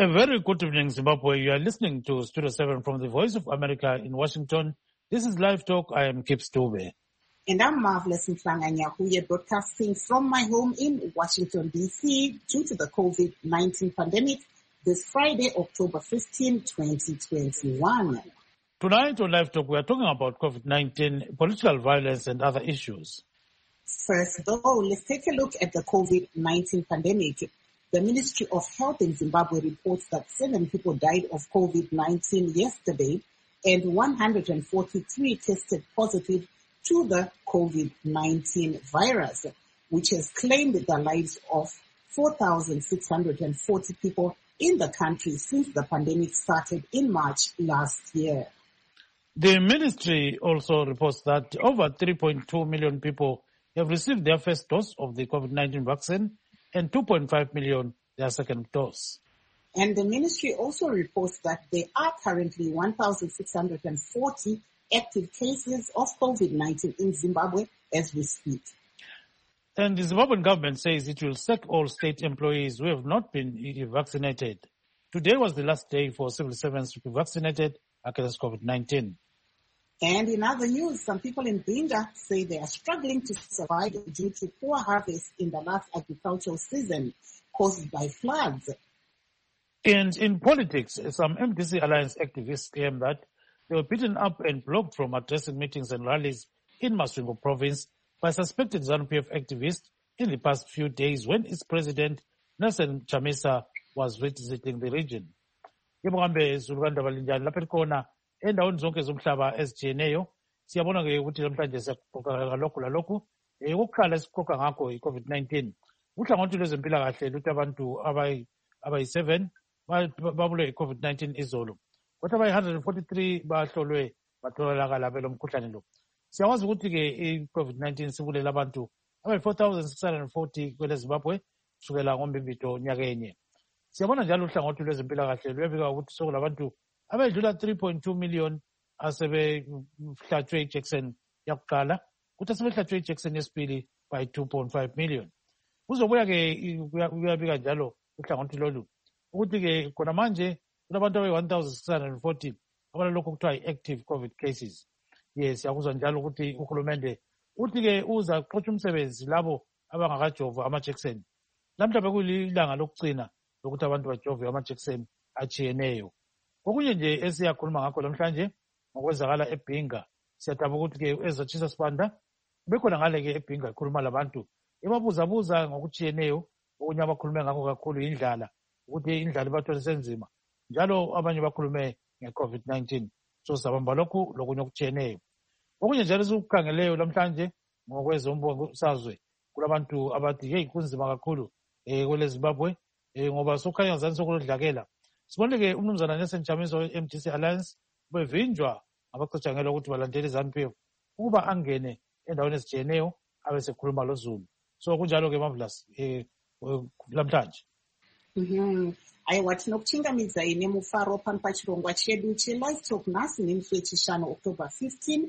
A very good evening, Zimbabwe. You are listening to Studio 7 from the Voice of America in Washington. This is Live Talk. I am Kip Stube. And I'm Marvelous Mflanganyahuye, broadcasting from my home in Washington, D.C. due to the COVID-19 pandemic this Friday, October 15, 2021. Tonight on Live Talk, we are talking about COVID-19, political violence, and other issues. First, though, let's take a look at the COVID-19 pandemic. The Ministry of Health in Zimbabwe reports that 7 people died of COVID-19 yesterday and 143 tested positive to the COVID-19 virus, which has claimed the lives of 4,640 people in the country since the pandemic started in March last year. The ministry also reports that over 3.2 million people have received their first dose of the COVID-19 vaccine and 2.5 million their second dose. And the ministry also reports that there are currently 1,640 active cases of COVID-19 in Zimbabwe as we speak. And the Zimbabwean government says it will sack all state employees who have not been vaccinated. Today was the last day for civil servants to be vaccinated against COVID-19. And in other news, some people in Binga say they are struggling to survive due to poor harvest in the last agricultural season caused by floods. And in politics, some MDC Alliance activists claim that they were beaten up and blocked from addressing meetings and rallies in Masvingo province by suspected ZANU-PF activists in the past few days when its president, Nelson Chamisa, was visiting the region. Endaweni zonke zomhlaba ezijiyeneyo siyabona ke ukuthi namhlanje siyaxoxa ngalokhu lalokhu ukuqala esikhokha ngakho i-COVID-19 uhlangothi lwezempilakahle luthi abantu abayi-7 babulwe i-COVID-19 izolo kodwa abayi-143 bahlolwe batholakala belomkhuhlane lo. Siyakwazi ukuthi-ke i-COVID-19 sibulela abantu abayi-4,640 kwele Zimbabwe kusukela ngoMbimbido nyaka enye. Siyabona njalo uhlangothi lwezempilakahle luyabika ukuthi sokulabantu abedlula 3.2 million asebehlatshwe ijekiseni yakuqala kuthi asebehlatshwe ijekiseni yesibili by 2.5 million. Kuzobuya-ke kuyabika njalo uhlangothi lolu ukuthi-ke khona manje kulabantu abayi-1,640 abalalokhu kuthiwa i-active COVID cases. Yes, siyakuzwa njalo ukuthi uhulumende uthi-ke uza xotsha umsebenzi labo abangakajova amajekiseni. Lamhla bekuyilanga lokucina lokuthi abantu bajove amajekiseni achiyeneyo. Okunye nje esiyakhuluma ngakho namhlanje ngokwenzakala eBhinga siyadaba ukuthi-ke ezatshisa sibanda bekhona ngale-ke eBhinga ikhuluma labantu ebabuzabuza ngokuchiyeneyo. Okunye abakhulume ngakho kakhulu indlala ukuthi indlala ibathole senzima njalo abanye bakhulume nge-COVID-19 so sabamba lokhu lokunye okuchiyeneyo. Okunye njalo esikukhangeleyo namhlanje ngokwezombusazwe kulabantu abathi hey kunzima kakhulu kwele Zimbabwe ngoba sokukhanya ngazani sokulodlakela. Sibonile-ke umnumzana Nelson Chamisa we-MDC Alliance bevinjwa ngabacatshangela ukuthi balandele iZANU-PF ukuba angene endaweni ezijiyeneyo abesekhuluma loZulu. So kunjalo-ke Marvelous lamhlanje. Aiwa tinokuchingamidza ine mufaro pano pachirongwa chedu cheLive Talk nhasi nemusi wechishanu October 15,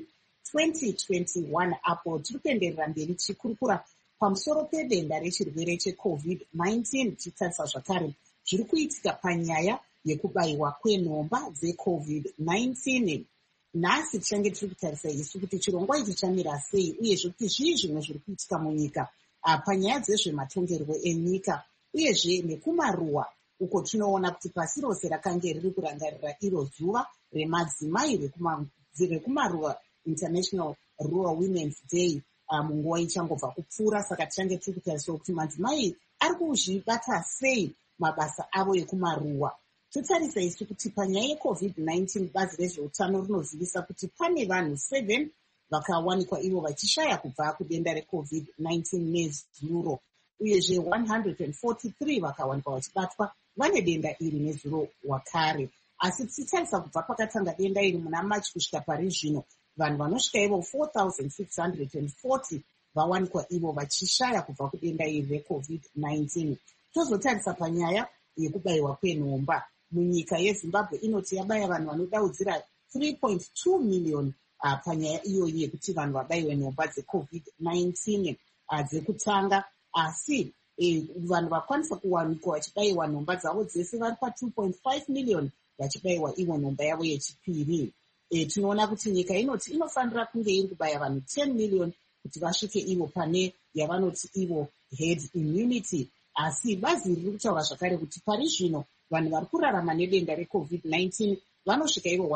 2021 apo tiri kuenderera mberi tichikurukura pamusoro pedenda rechirwere cheCOVID-19 tichitarisa zvakare zviri kuitika panyaya yekubayiwa kwenhomba dzeCOVID-19. Nhasi tichange tiri kutarisa isu kuti chirongwa ichi chamira sei uyezve kuti zvii zvimwe zviri kuitika munyika panyaya dzezvematongerwo enyika uyezve nekumaruwa uko tinoona kuti pasi rose rakange riri kurangarira iro zuva remadzimai rekumaruwa International Rural Women's Day munguva ichangobva kupfuura. Saka tichange tiri kutarisa kuti madzimai ari kuzvibata sei mabasa avo ekumaruwa. Totarisa isu kuti panyaya yeCOVID-19 bazi rezveutano rinozivisa kuti pane vanhu 7 vakawanikwa ivo vachishaya kubva kudenda reCOVID-19 nezuro uyezve 143 vakawanikwa vachibatwa vane denda iri nezuro wakare. Asi tichitarisa kubva pakatanga denda iri muna March kusvika pari zvino vanhu vanosvika ivo 4,640 vawanikwa ivo vachishaya kubva kudenda iri reCOVID-19. Tozotarisa panyaya yekubayiwa kwenhomba. Munyika yeZimbabwe inoti yabaya vanhu vanodaudzira 3.2 million panyaya iyoyi yekuti vanhu vabayiwe nhomba dzeCOVID-19 dzekutanga. Asi vanhu vakwanisa kuwanikwa vachibayiwa nhomba dzavo dzese vari pa2.5 million vachibayiwa ivo nhomba yavo yechipiri. Tinoona kuti nyika inoti inofanira kunge iri kubaya vanhu 10 million kuti vasvike ivo pane yavanoti ivo herd immunity. Asi bazi riri kutaura zvakare kuti pari zvino vanhu vari kurarama nedenda reCovid-19 vanosvika ivo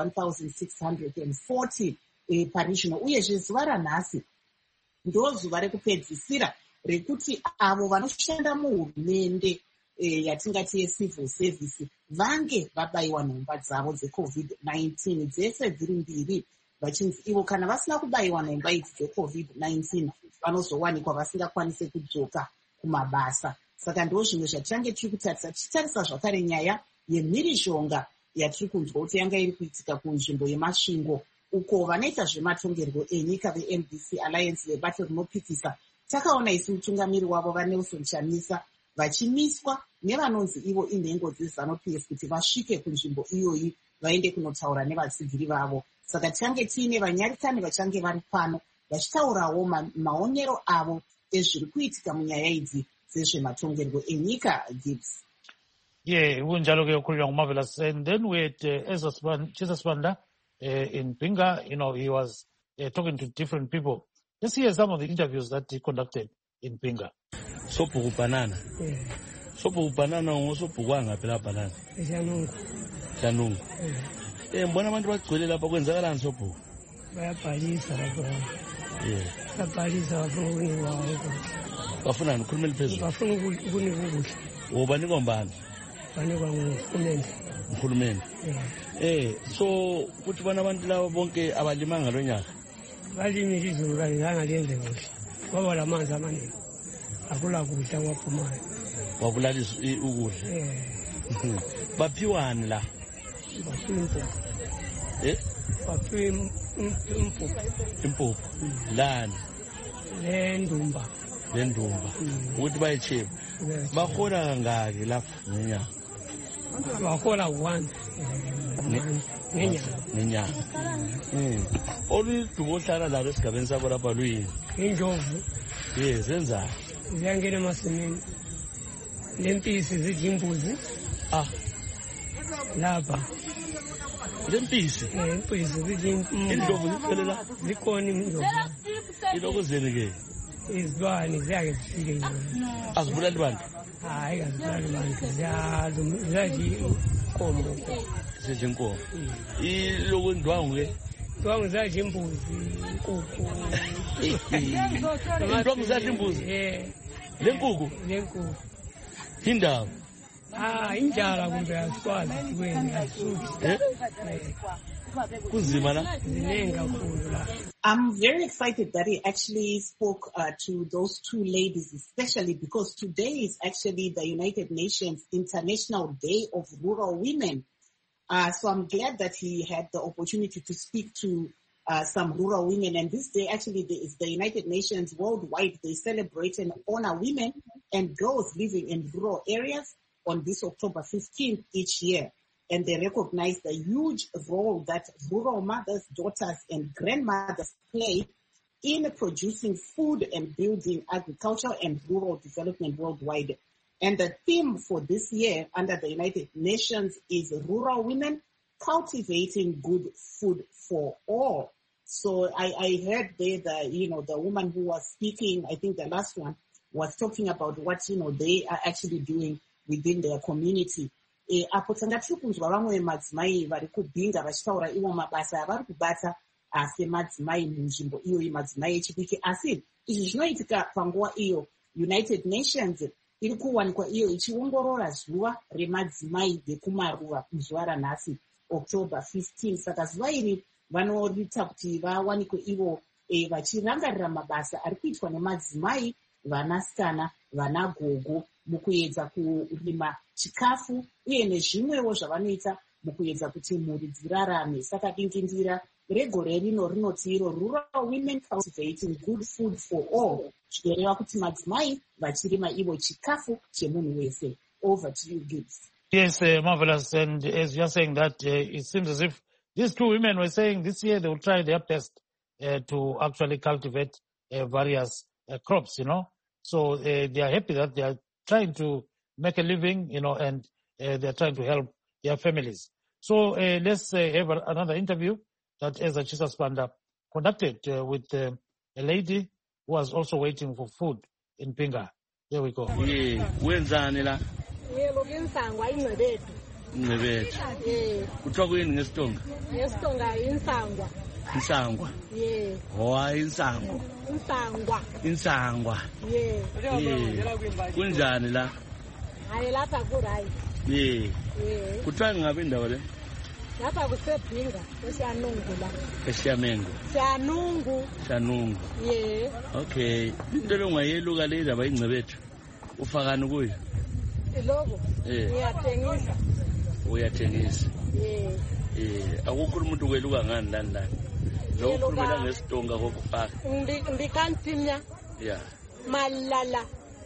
1640 pari zvino, uyezve zuva ranhasi ndo zuva rekupedzisira rekuti avo vanoshanda muhurumende yatingati yecivil service vange vabayiwa nhomba dzavo dzeCovid-19 dzese dziri mbiri, vachinzi ivo kana vasina kubayiwa nhomba idzi dzeCovid-19 vanozowanikwa vasingakwanise kudzoka kumabasa. Saka ndo zvimwe zvatichange tiri kutarisa, tichitarisa zvakare nyaya yemhirishonga yatiri kunzwa kuti yanga iri kuitika kunzvimbo yemasvingo uko vanoita zvematongerwo enyika veMDC Alliance vebato rinopikisa. Takaona isi mutungamiri wavo vaNelson Chamisa vachimiswa nevanonzi ivo inhengo dzeZANU-PF kuti vasvike kunzvimbo iyoyi vaende kunotaura nevatsigiri vavo. Saka tichange tiine vanyarikani vachange vari pano vachitaurawo maonero avo ezviri kuitika munyaya idzi dzezvematongerwo enyika. Gibbs. Yeah, kunjalo ke ukhulunywa nguMarvelous. And then we had Jesus Banda in Pinga. You know, he was talking to different people. Let's hear some of the interviews that he conducted in Pinga. Sopo banana. Sopo banana ngosopo kwanga phela banana. Shanungu. Mbona abantu bagcwele lapha kwenzakalani sopo? Bayabhalisa lapho. Bayabhalisa bafuna ukunikwa ukudla. Bafuna ukukhulumela phezulu. Bafuna ukunikwa ukudla. Banikwa ngubani? Banikwa nguhulumende. So kuthi bona abantu laba bonke abalimanga lo nyaka. Balimile izulu kalizange liyenze kuhle. Ngoba lamanzi amaningi. Akula kudla kwaphumayo. Wabulalisa ukudla. Baphiwani la? Baphiwa impuphu. Baphiwa impuphu. Lani? Lendumba. Ukuthi bayicheba. Bahola kangaki lapha ngenyanga? Bahola 1 ngenyanga. Oludubo ohlala la esigabeni sakho lapha luyini? Indlovu. Zenzani? Ziyangena emasimini. Lempisi zidla imbuzi. Lapha. Lempisi? Impisi zidla indlovu ziphelela? Zikhona indlovu. Iloko zeli-ke? Izilwane ziyake zifike nje. Azibulali bantu? Hayi, azibulali bantu. Ziyadla inkomo. Zidla inkomo. Iloko indwangu-ke? Indwangu ziyadla imbuzi, inkukhu. Indwangu ziyadla imbuzi? Lenkukhu? Lenkukhu. Indaba? Injala kumbe asikwazi kweni asuthi. Kunzima la? Zinengi kakhulu la. I'm very excited that he actually spoke to those two ladies, especially because today is actually the United Nations International Day of Rural Women. So I'm glad that he had the opportunity to speak to some rural women. And this day actually is the United Nations worldwide. They celebrate and honor women and girls living in rural areas on this October 15th each year. And they recognize the huge role that rural mothers, daughters, and grandmothers play in producing food and building agriculture and rural development worldwide. And the theme for this year under the United Nations is Rural Women Cultivating Good Food for All. So I heard there the woman who was speaking, I think the last one, was talking about what, they are actually doing within their community. Apo tanga tiri kunzwa vamwe madzimai vari kubhinga vachitaura ivo mabasa avari kubata semadzimai munzvimbo iyoyi, madzimai echidiki. Asi izvi zvinoitika panguva iyo United Nations iri kuwanikwa iyo ichiongorora zuva remadzimai vekumaruva muzuva ranhasi October 15. Saka zuva iri vanorita kuti vawanikwe ivo vachirangarira mabasa ari kuitwa nemadzimai, vanasikana, vanagogo mukuedza kurima chikafu uye nezvimwewo zvavanoita mukuedza kuti mhuri dzirarame. Saka dingindira regore rino rinoti iro Rural Women Cultivating Good Food for All, zvinoreva kuti madzimai vachirima ivo chikafu chemunhu wese. Over to you, Gibbs. Yes, Marvelous. And as you're saying that, it seems as if these two women were saying this year they will try their best to actually cultivate various crops, So they are happy that they are trying to make a living, and they're trying to help their families. So let's have another interview that Ezra Chisaspanda conducted with a lady who was also waiting for food in Pinga. There we go. Wenzani la? Yebo insangwa ingcebethu. Ingcebethu. Kuthiwa kuyini ngesitonga? Ngestonga insangwa. Insangwa. Insangwa. Insangwa. Kunjani la? Hayi lapha kuRayi. Kuthiwa ngabe indawo le? Lapha kusePinga, eSiyanungu la. eSiyamengo. Siyanungu. Okay. Into longayeluka le ndaba ingcebethu. Ufakani kuyo? Lobo. Ngiyathengisa. Uyathengisa. Akukho umuntu kweluka ngani lana. Lokukhulumela ngesitonga kokufaka. Ndikantinya. Malala.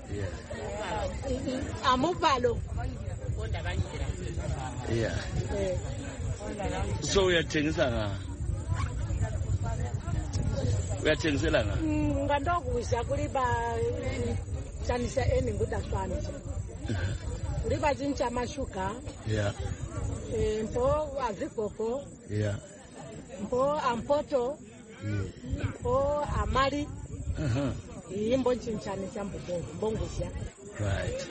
Amubalo. So uyathengisa nga? Uyathengisela nga? Ngandokudla kuliba chanisa ngudaswana. Kuliba zintsha amashuga. Mpo azikoko. Mpo ampoto. Mpo amali. Yimbo nchinchanisha mbongosha. Right.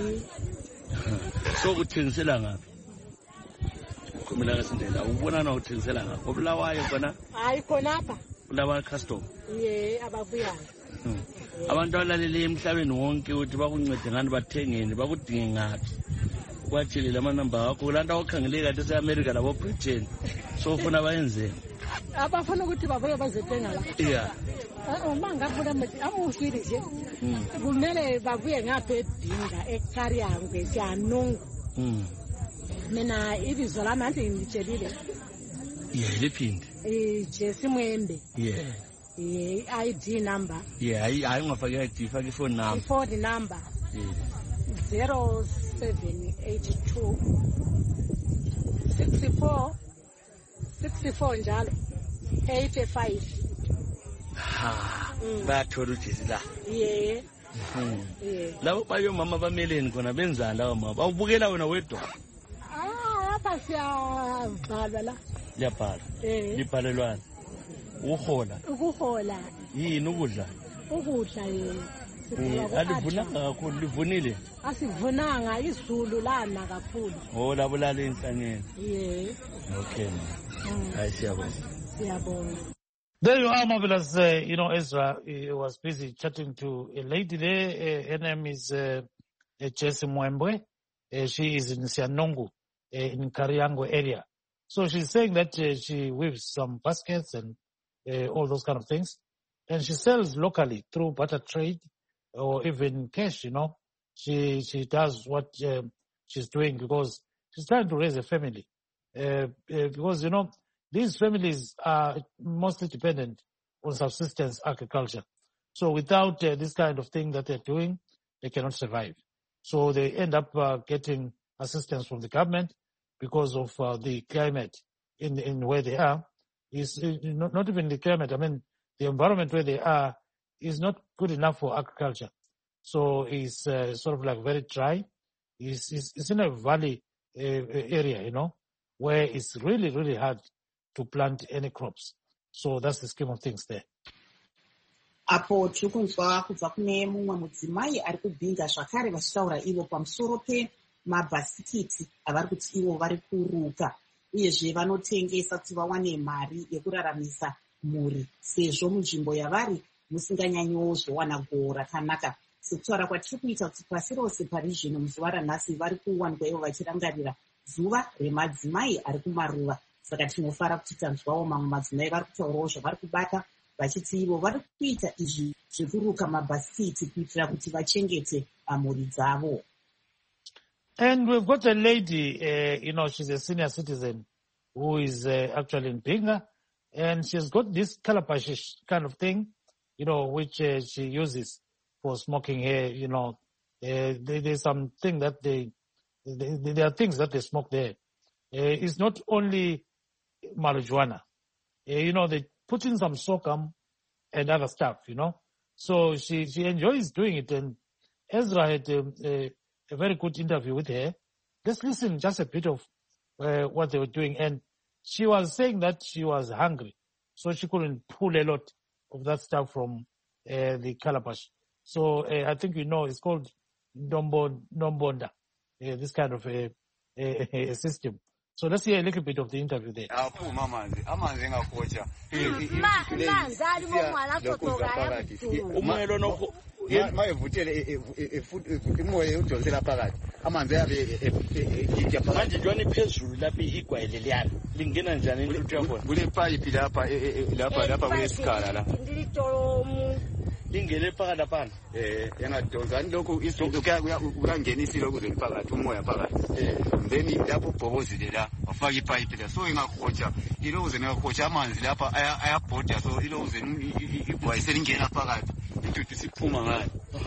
So uthengisela ngaphi? Kumela ngasindela ubona na uthengisela ngaphi? Obulawayo khona? Hayi khona apha. Kulaba custom. Ababuyayo. Abantu abalalele emhlabeni wonke uthi bakuncede ngani bathengeni bakudinge ngathi. Kwathile lamanamba akho kulanda okhangeleka kathi eAmerica labo Britain. So ufuna bayenzeni? Abafuna ukuthi babuye bazethenga la. Uma ngabona manje amusirije. Kumele babuye ngapha eDinga eKariyangwe Siyanungu. Mina ibizo lami anti ngitshelile. Liphinde. Jesse Mwembe. ID number. Hayi ungafaki ID faki phone number. Phone number. 0782 64 njalo 85. Bathola uJesi la. Labo bayo mama bameleni khona benzani lawo mama? Bawubukela wena wedwa? Apha siyabhala la. Liyabhala. Libhalelwana. Ukuhola. Yini ukudla? Ukudla alivunanga kakhulu livunile? Asivunanga izulu lana kakhulu. Labo lale enhlanyeni. Okay. Hayi siyabonga. There you are, marvelous. Ezra was busy chatting to a lady there. Her name is Jesse Mwembe. She is in Siyanungu, in Kariyangwe area. So she's saying that she weaves some baskets and all those kind of things. And she sells locally through barter trade or even cash, She does what she's doing because she's trying to raise a family. Because, these families are mostly dependent on subsistence agriculture. So without this kind of thing that they're doing, they cannot survive. So they end up getting assistance from the government because of the climate in where they are. Is not even the climate. I mean, the environment where they are is not good enough for agriculture. So it's sort of like very dry. It's in a valley area, where it's really, really hard to plant any crops. So that's the scheme of things there. Apo tiri kunzwa kubva kune mumwe mudzimai ari kubhinga zvakare vachitaura ivo pamusoro pemabhasikiti avari kuti ivo vari kuruka uyezve vanotengesa kuti vawane mari yekuraramisa mhuri sezvo munzvimbo yavari musinganyanyiwo zvowana gohwo rakanaka. Sekutaura kwatiri kuita kuti pasi rose parizvino muzuva ranhasi vari kuwanikwa ivo vachirangarira zuva remadzimai ari kumaruva. Saka tinofara kuti tanzwawo mamwe madzimai vari kutaurawo zvavari kubata vachiti ivo vari kuita izvi zvekuruka mabhasikiti kuitira kuti vachengete mhuri dzavo. And we've got a lady, she's a senior citizen who is actually in Pinga, and she's got this calabash kind of thing, which she uses for smoking here. There's something that there are things that they smoke there. It's not only marijuana. They put in some sorghum and other stuff, So she enjoys doing it, and Ezra had a very good interview with her. Let's listen just a bit of what they were doing. And she was saying that she was hungry, so she couldn't pull a lot of that stuff from the calabash. So I think it's called Ndombonda, this kind of a system. So let's hear a little bit of the interview there. Ingele phakathi apha yangadonzani lokho uyangenisile ukuzeni phakathi umoya phakathi then lapho ubhobozile la wafaka ipipe la so ingakhotsha ilokuze ngakhotsha amanzi lapha ayabhoda so ilokuze ibhayisela ingena phakathi intuthu siphuma ngayo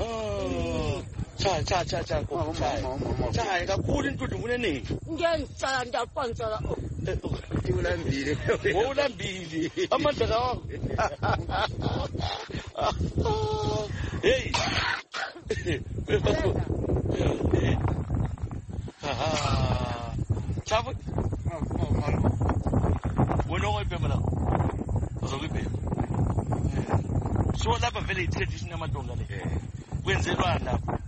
cha kakhulu intuthu kuneningi ngiyangicala ndaphonsela ulambile amandla kawo hey chabu wena ngoyibhema la uzokubhema so lapha vele i-tradition yamadonga le kwenzelwa lapha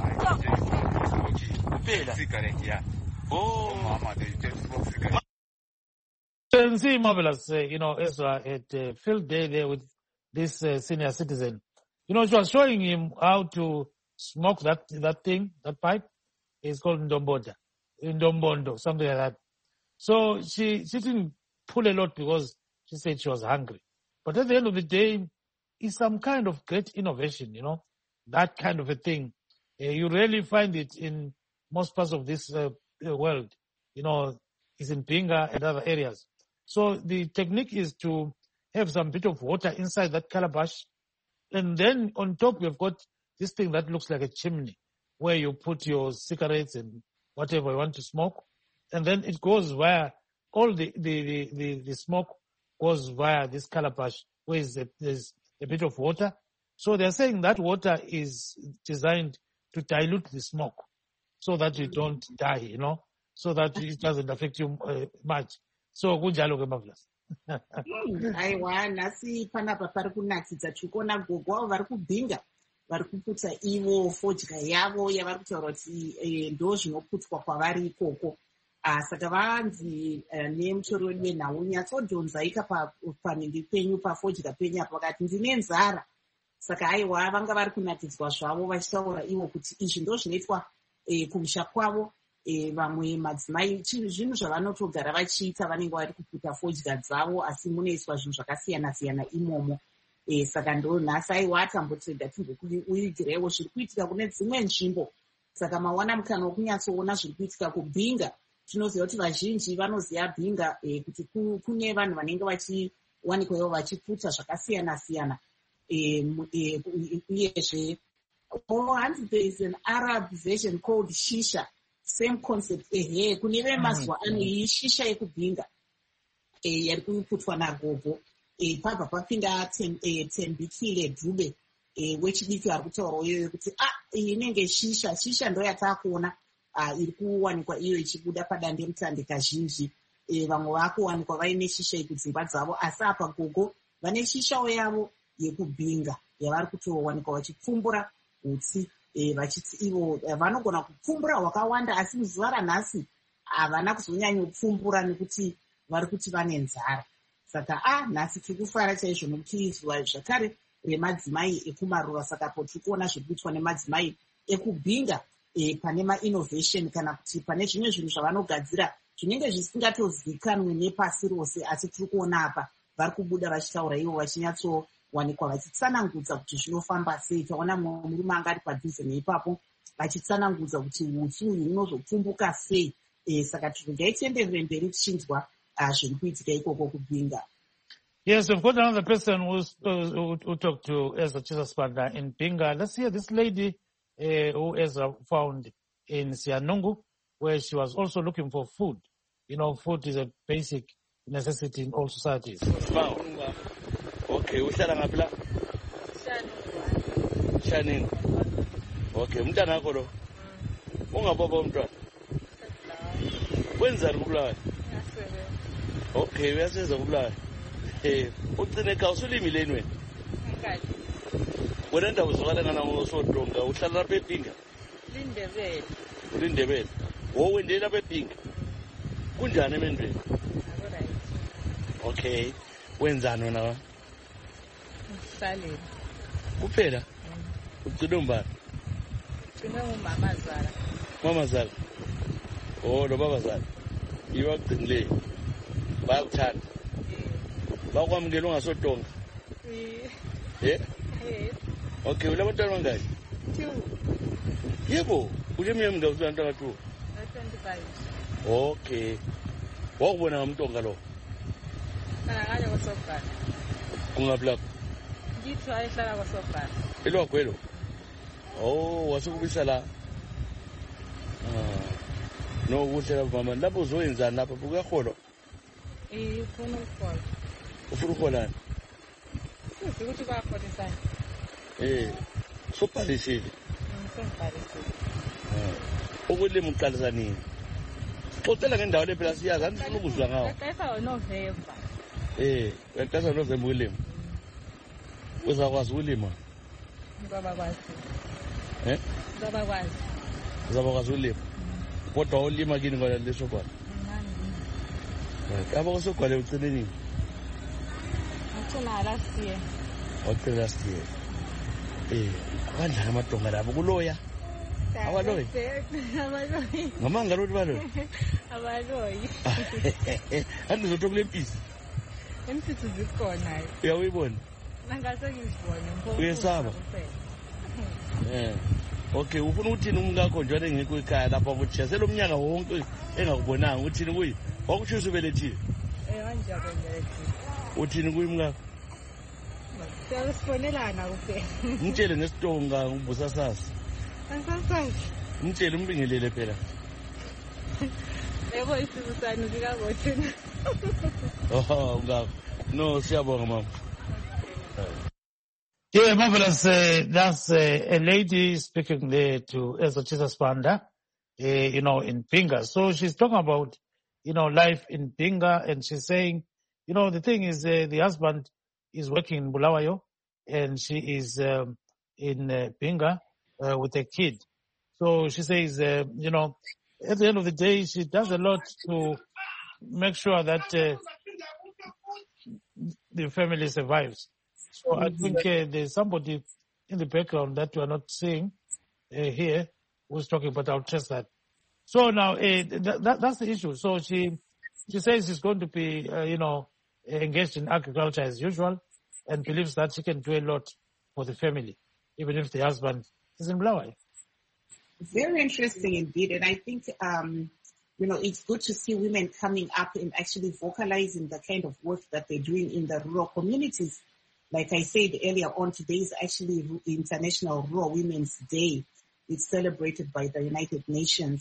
kuphela cigarette ya mama cigarette. So you see, marvelous, Ezra had field day there with this senior citizen. She was showing him how to smoke that thing, that pipe. It's called Ndombondo, something like that. So she didn't pull a lot because she said she was hungry. But at the end of the day, it's some kind of great innovation, that kind of a thing. You rarely find it in most parts of this world. It's in Pinga and other areas. So the technique is to have some bit of water inside that calabash. And then on top, you've got this thing that looks like a chimney where you put your cigarettes and whatever you want to smoke. And then it goes via, all the smoke goes via this calabash where there's a bit of water. So they're saying that water is designed to dilute the smoke so that you don't die, so that it doesn't affect you much. So kunjalo ke marvelous. Aiwa nhasi panapa pari kunakidza tikuona gogo avo vari kubhinga vari kuputsa ivo fodya yavo yavari kutaura kuti ndo zvinoputwa kwavari ikoko. Saka vanzi nemutori wedu wenhau nyatsodhonza ika panenge penyu pafodya penyu apo vakati ndine nzara. Saka aiwa vanga vari kunakidzwa zvavo vachitaura ivo kuti izvi ndo zvinoitwa kumusha kwavo. Vamwe madzimai zvinhu zvavanotogara vachiita vanenge vari kuputa fodya dzavo asi munoiswa zvinhu zvakasiyana siyana imomo. Saka ndo nhasi aiwa atambotreda timbokuuyigirewo zviri kuitika kune dzimwe nzvimbo. Saka mawana mukana wokunyatsoona zviri kuitika kubhinga. Tinoziva kuti vazhinji vanoziva bhinga kuti kune vanhu vanenge vachiwanikwawo vachiputa zvakasiyana siyana. Uyezve hanzi there is an Arab version called shisha. Same concept kune vemazuva ano iyi shisha yekubhinga yari kuputwa nagogo pabva papinda Tembikile Dube wechidiki ari kutaurawo iyoyo kuti inenge shisha ndo yataakuona iri kuwanikwa iyo ichibuda padandemutande kazhinji. Vamwe vakuwanikwa vaine shisha iyi kudzimba dzavo asi apa gogo vane shishawo yavo yekubhinga yavari kutowanikwa vachipfumbura hutsi. Vachiti ivo vanogona kupfumbura hwakawanda asi muzuva ranhasi havana kuzonyanya kupfumbura nekuti vari kuti vane nzara. Saka nhasi tiri kufara chaizvo nokuti zuva zvakare remadzimai ekumaruva. Saka po tiri kuona zviri kuitwa nemadzimai ekubhinga pane mainnovation kana kuti pane zvimwe zvinhu zvavanogadzira zvinenge zvisingatozivikanwi nepasi rose. Asi tiri kuona apa vari kubuda vachitaura ivo vachinyatsowanikwa vachitsanangudza kuti zvinofamba sei. Taona mumwe murume anga ari padhuze neipapo vachitsanangudza kuti hutsi uyu hunozopfumbuka sei. Saka tirikugaitenderere mberi tichinzwa zviri kuitika ikoko kubhinga. Yes, we've got another person who talked to Ezra Chisaspada in Pinga. Let's hear this lady who Ezra found in Sianungu, where she was also looking for food. Food is a basic necessity in all societies. Okay, uhlala ngaphi la? Shanini. Okay, umntana wakho lo. Ungapapa umntwana. Wenzani kubulawa? Okay, uyasebenza kubulawa. Ugcine ekhaya usulimile yini wena? Wena ndawo uzwakala ngana ngosodonga uhlala lapha ePinga? Lindebele. Ulindebele. Wendela lapha ePinga. Kunjani emendweni? Alright. Okay. Wenzani wena? Ngisalile. Kuphela? Ugcine umbani? Ngicine umama Zala. Mama Zala. Lo baba Zala. Yiwa kugcinileyo. Bayakuthanda. Bakwamukela ungasodonga. Okay, ulabantwana bangaki? 2. Yebo, ulemnyama ngawuzana ntanga 2. 25. Okay. Wakubona ngamntonga lo. Ngale kwaSobhala. Ungaphi lapho? Ngithi wayehlala kwaSobhala. Elwagwelo. Wasukubisa la. No kuhle lapha mama. Lapho uzoyenzani lapha? Bukakholo. Ufuna ukukhola. Ufuna ukholani? Ukuthi bakholisana. Sobhalisile. Ngibhalisile. Ukulima uqalisa nini? Xoxela ngendawo le phela siyazi andifuna ukuzwa ngawo. Ngaqala November. Ngaqala November ukulima. Uzakwazi ukulima? Ngabakwazi. Ngabakwazi. Uzabakwazi ukulima. Kodwa ulima kini ngoba leso khona. Aba kusogwale ucele nini? Ngicela last year. Okay, last year. Kanjani amadonga labo kuloya? Abaloyi. Abaloyi. Ngamanga lo baloyi. Abaloyi. Andizotho kule mpisi. Empisi zikhona. Uyawuyibona? Nangase ngizibone. Uyesaba? Okay, ufuna ukuthini umkakho njalo engekho ekhaya lapha ukuthi selomnyaka wonke engakubonanga uthini kuyi? Wakushisa ubelethile? Kanjalo ubelethile. Uthini kuyi mkakho? Siyasifonelana kuphela. Ngitshele nesitonga ubusasasi. Angisasazi. Ngitshele umbingelele phela. Yebo isibusana sikabothina. Ngakho. No, siyabonga mama. Yeah, marvelous. That's a lady speaking there to Ezochisa Spanda, in Pinga. So she's talking about, life in Pinga, and she's saying, the thing is, the husband is working in Bulawayo, and she is in Pinga with a kid. So she says, at the end of the day, she does a lot to make sure that the family survives. So I think there's somebody in the background that we are not seeing here who's talking, but I'll test that. So now that's the issue. So she says she's going to be, engaged in agriculture as usual, and believes that she can do a lot for the family, even if the husband is in Bulawayo. Very interesting indeed. And I think, it's good to see women coming up and actually vocalizing the kind of work that they're doing in the rural communities. Like I said earlier on, today is actually International Rural Women's Day. It's celebrated by the United Nations,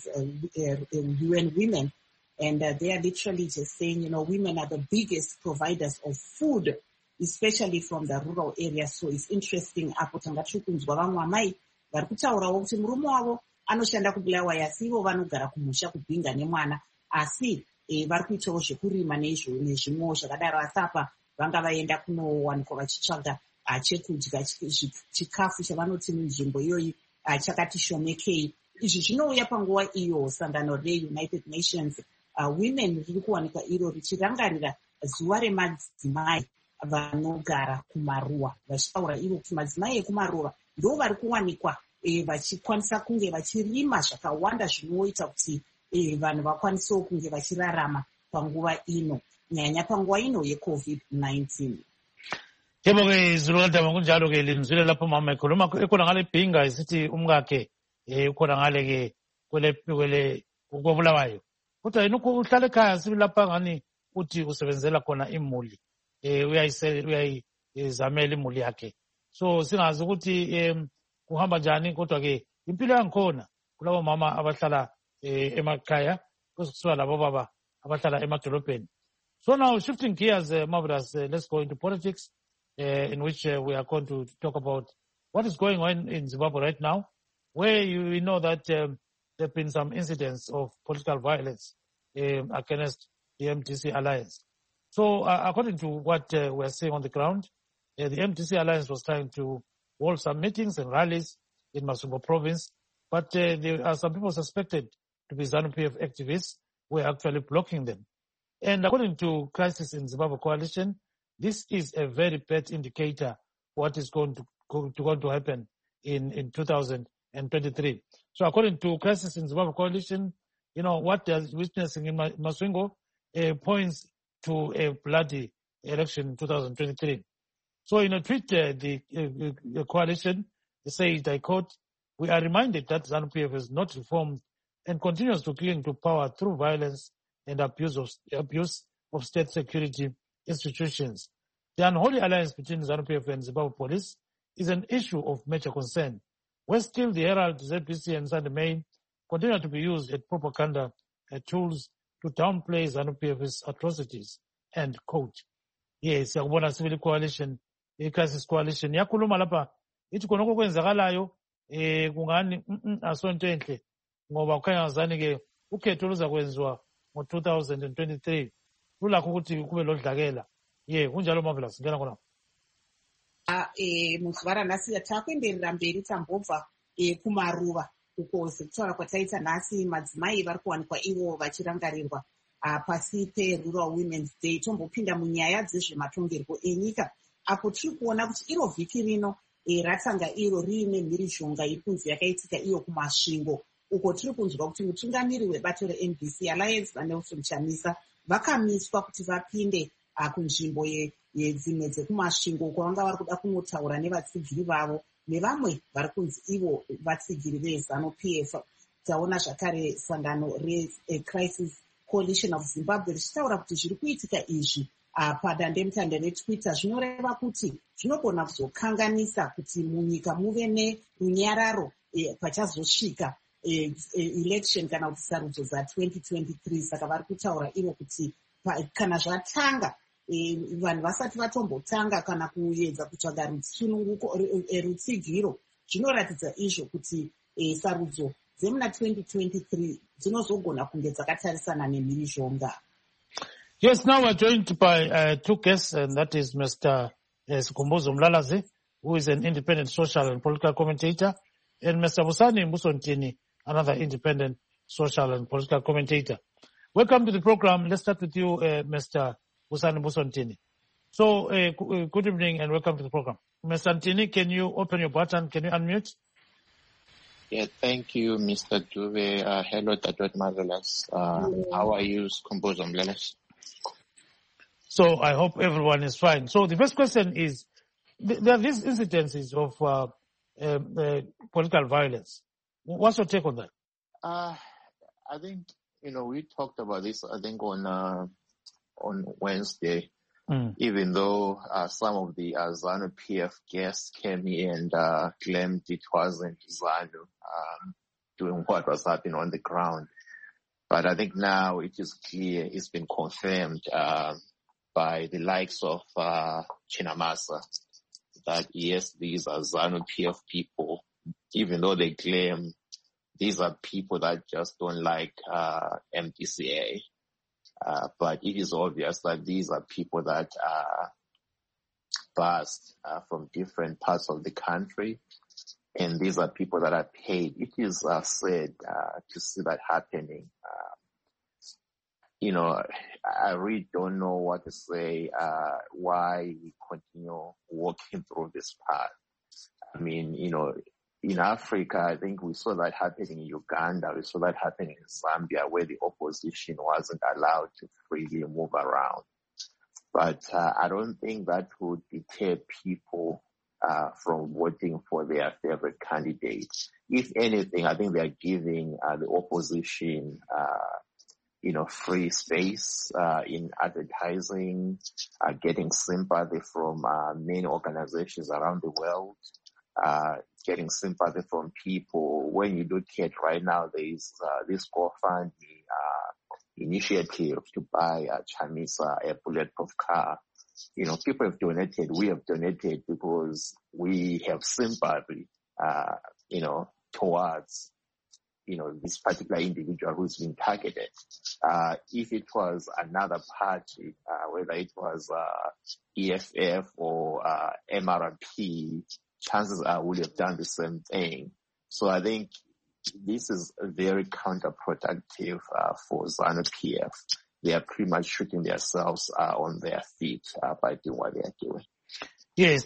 UN Women. And they are literally just saying, women are the biggest providers of food, especially from the rural areas. So it's interesting. Apo tangachukunzwa vamwe amai vari kutaurawo kuti murume wavo anoshanda kuBulawayo asi ivo vanogara kumusha kuBinga nemwana, asi vari kuitawo zvekurima nezvimwewo zvakadaro. Asi apa vanga vaenda kunowanikwa vachitsvaga chekudya, chikafu chavanoti munzvimbo iyoyi chakati shomekei. Izvi zvinouya panguva iyo sangano reUnited Nations Women riri kuwanikwa iro richirangarira zuva remadzimai vanogara kumaruwa, vachitaura ivo kuti madzimai ekumaruwa ndo vari kuwanikwa vachikwanisa kunge vachirima zvakawanda zvinoita kuti vanhu vakwanisewo kunge vachirarama panguva ino, nyanya panguva ino yeCovid-19. Yebo-ke Zululandaba kunjalo-ke limzwile lapho mama ekhuluma ekhona ngale Bhinga isithi umkakhe ukhona ngale-ke koBulawayo. Kodwa yena uhlala ekhaya sibi lapha ngani uthi usebenzela khona imuli, uyayizamela imuli yakhe. So singazi ukuthi kuhamba njani, kodwa-ke impilo yangikhona kulabo mama abahlala emakhaya kusuka labo baba abahlala emadolobheni. So now shifting gears, marvelous, let's go into politics, in which we are going to talk about what is going on in Zimbabwe right now. where we know that there have been some incidents of political violence against the MDC alliance. So according to what we're seeing on the ground, the MDC alliance was trying to hold some meetings and rallies in Masvingo province, but there are some people suspected to be ZANU-PF activists who are actually blocking them. And according to Crisis in Zimbabwe Coalition, this is a very bad indicator for what is going to happen in 2023. So according to Crisis in Zimbabwe Coalition, what they're witnessing in Masvingo points to a bloody election in 2023. So in a tweet, the coalition said, I quote, "We are reminded that ZANU-PF is not reformed and continues to cling to power through violence and abuse of state security institutions. The unholy alliance between ZANU-PF and Zimbabwe police is an issue of major concern, where still the Herald, ZBC and Sunday Main continue to be used as propaganda tools to downplay ZANU-PF's atrocities," end quote. Yes, yakubona civil coalition, crisis coalition yakhuluma lapha ithi khonokho kwenzakalayo kungani asonto enhle ngoba kukhanya ngazani ke ukhetho luza kwenziwa ngo-2023 lulakho ukuthi kube lodlakela. Kunjalo Marvelous, singena khona. Muzuva ranhasi takuenderera mberi tambobva kumaruva uko sekutaura kwataita nhasi madzimai vari kuwanikwa ivo vachirangarirwa pasi peRural Women's Day. Tombopinda munyaya dzezvematongerwo enyika apo tiri kuona kuti iro vhiki rino ratanga iro riine mhirizhonga iri kunzi yakaitika iyo kumasvingo uko tiri kunzwa kuti mutungamiri webato reMDC Alliance vaNelson Chamisa vakamiswa kuti vapinde kunzvimbo yedzimwe dzekumasvingo uko vanga vari kuda kunotaura nevatsigiri vavo nevamwe vari kunzi ivo vatsigiri veZANU-PF. Taona zvakare sangano reCrisis Coalition of Zimbabwe richitaura kuti zviri kuitika izvi padandemutande reTwitter zvinoreva kuti zvinogona kuzokanganisa kuti munyika muve nerunyararo pachazosvika election kana kuti sarudzo za2023. Saka vari kutaura ivo kuti kana zvatanga vanhu vasati vatombotanga kana kuedza kutsvaga rusununguko rutsigiro zvinoratidza izvo kuti sarudzo dzemuna 2023 dzinozogona kunge dzakatarisana nemhirizhonga. Yes, now we're joined by two guests, and that is Mr. Sikhumbuzo Mlalazi, who is an independent social and political commentator, and Mr. Busani Mbusontini, another independent social and political commentator. Welcome to the program. Let's start with you, Mr. Busani Mbusontini. So, good evening and welcome to the program. Mr. Ntini, can you open your button? Can you unmute? Yeah, thank you, Mr. Dube. Hello, Dadwet Marvelous. How are you, Sikhumbuzo Mlalazi? So I hope everyone is fine. So the first question is, there are these incidences of political violence. What's your take on that? I think, we talked about this, I think, on Wednesday, even though some of the ZANU-PF guests came in and claimed it wasn't ZANU doing what was happening on the ground. But I think now it is clear, it's been confirmed by the likes of Chinamasa that yes, these are ZANU-PF people, even though they claim these are people that just don't like MDCA. But it is obvious that these are people that are bussed from different parts of the country, and these are people that are paid. It is sad to see that happening. I really don't know what to say, why we continue walking through this path. I mean, in Africa, I think we saw that happening in Uganda, we saw that happening in Zambia, where the opposition wasn't allowed to freely move around. But I don't think that would deter people from voting for their favorite candidates. If anything, I think they're giving the opposition free space in advertising, getting sympathy from many organizations around the world, getting sympathy from people. When you look at right now, there is this GoFundMe initiative to buy Chamisa a bulletproof car. People have donated, we have donated because we have sympathy, towards, this particular individual who's been targeted. If it was another party, whether it was EFF or MRP, chances are would have done the same thing. So I think this is very counterproductive for ZANU-PF. They are pretty much shooting themselves on their feet by doing what they are doing. Yes,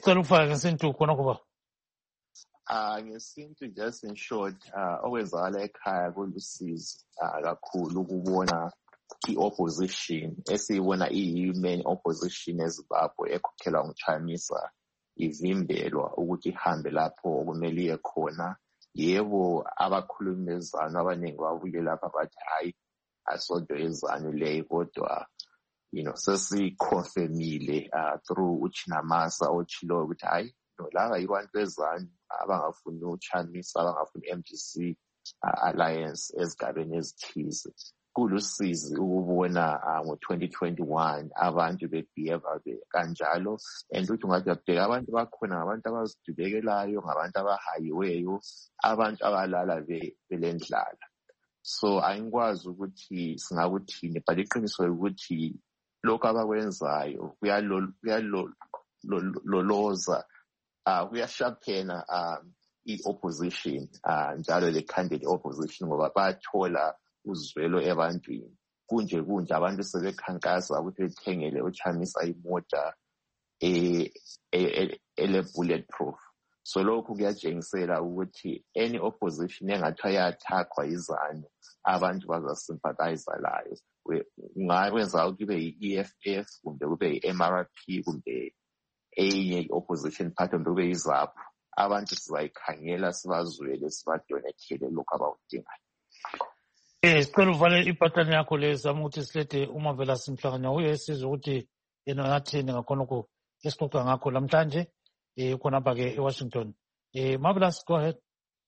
ngesintu just in short okwenzakala ekhaya kulusizi kakhulu ukubona i-opposition esiyibona iyi-main opposition eZimbabwe ekhokhelwa nguChamisa ivimbelwa ukuthi ihambe lapho okumele iye khona. Yebo abakhulumi bezanu abaningi babuye lapha bathi hayi asonto yezanu leyo kodwa sesikhonfirmile through uChinamasa otshiloyo ukuthi hayi laba yibantu bezanu abangafuni uChamisa abangafuni MDC alliance ezigabeni ezithize. Kulusizi ukubona ngo-2021 abantu bebehave kanjalo, and ukuthi ungathi uyabheka abantu bakhona ngabantu abazidubekelayo, ngabantu abahayiweyo, abantu abalala belendlala. So angikwazi ukuthi singakuthini, but iqiniso ukuthi lokho abakwenzayo kuyaloloza kuyashaphena i-opposition njalo le candidate opposition ngoba bayathola uzwelo ebantwini. Kunje abantu sebekhankasa ukuthi bethengele uChamisa imota ele-bulletproof. So lokhu kuyatshengisela ukuthi any opposition engathiwa yathakwa yizanu abantu bazasympathize layo. Kungakwenza ukuthi kube yi-EFF kumbe kube yi-MRP kumbe enye opposition party kumbe kube yiZAPU. Abantu sibayikhangela sibazwele sibadonethele lokhu abawudingayo. Sicela uvale ipatani yakho le zama ukuthi silethe uMavela Simhlanganya uye sizwe ukuthi yena ngathini ngakhonokho esixoxa ngakho namhlanje khonapha ke eWashington. Marvelous, go ahead.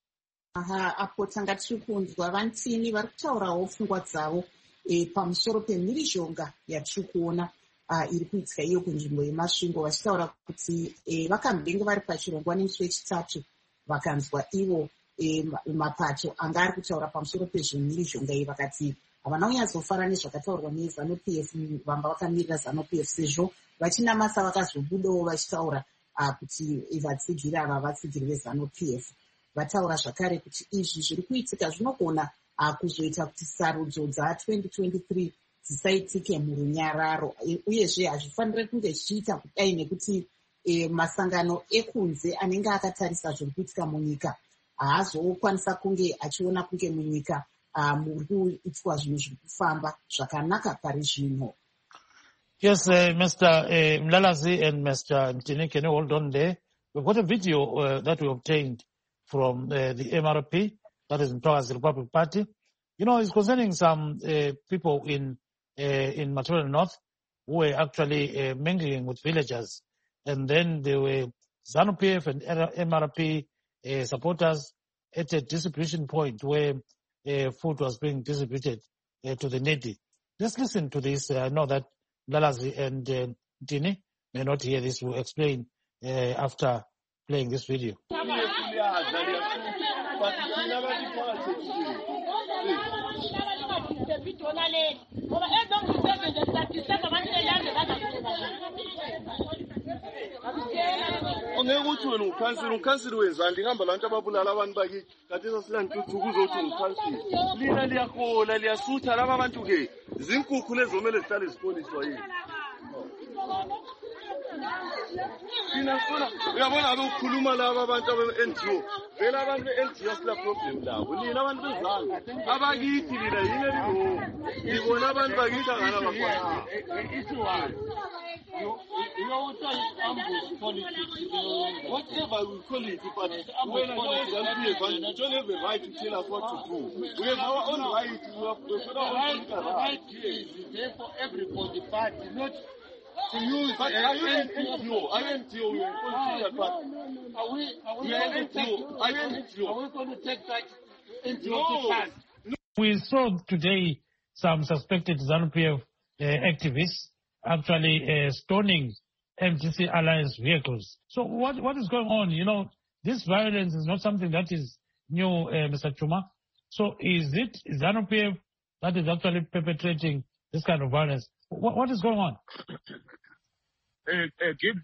Apo tanga tiri kunzwa vantini vari kutaurawo pfungwa dzavo pamusoro pemhirizhonga yatiri kuona iri kuitika iyo kunzvimbo yemasvingo, vachitaura kuti vakamudenge vari pachirongwa nemusi wechitatu vakanzwa ivo mapato anga ari kutaura pamusoro pezvemhirizhonga iyi, vakati havana kunyatsofara nezvakataurwa neZANU-PF, vamba vakamirira ZANU-PF sezvo vachinamasa vakazobudawo vachitaura kuti vatsigiri ava vatsigiri veZANU-PF. Vataura zvakare kuti izvi zviri kuitika zvinogona kuzoita kuti sarudzo dza2023 dzisaitike murunyararo, uyezve hazvifaniri kunge zvichiita kudai nekuti masangano ekunze anenge akatarisa zviri kuitika munyika haazokwanisa kunge achiona kunge munyika muri kuitwa zvinhu zviri kufamba zvakanaka pari zvino. Yes, Mr. Mlalazi and Mr. Ntini, can you hold on there? We've got a video that we obtained from the MRP, that is Mtwakazi Republic Party. It's concerning some people in Matabele North who were actually mingling with villagers. And then there were ZANU-PF and MRP supporters at a distribution point where food was being distributed to the needy. Let's listen to this. I know that Lalazi and Ntini may not hear this. We'll explain after playing this video. Ongekuthi wena ukhansili wenza ndihamba lantu ababulala abantu bakithi kade sasilantuthukuzwa ukuthi ngikhansili lina liyahola liyasutha laba bantu ke zinkukhu lezomele zihlale zipoliswa yini Fina sona uyabona ukukhuluma laba abantu abe-NGO vele abantu be-NGO sila problem labo lina abantu bezana abakithi lina yini eliho libona abantu bakithi angana bakwazi You know what ambush politics, whatever we call it, but when I don't have the right to tell us what to do. We have our own right. The right is there for everybody, but not to use. But are you NGO? We going to take that NGO to task? We saw today some suspected ZANU-PF activists actually stoning MDC alliance vehicles. So what is going on? This violence is not something that is knew Mr. Chuma. So is it ZANU-PF that is actually perpetrating this kind of violence? What is going on? Gibbs,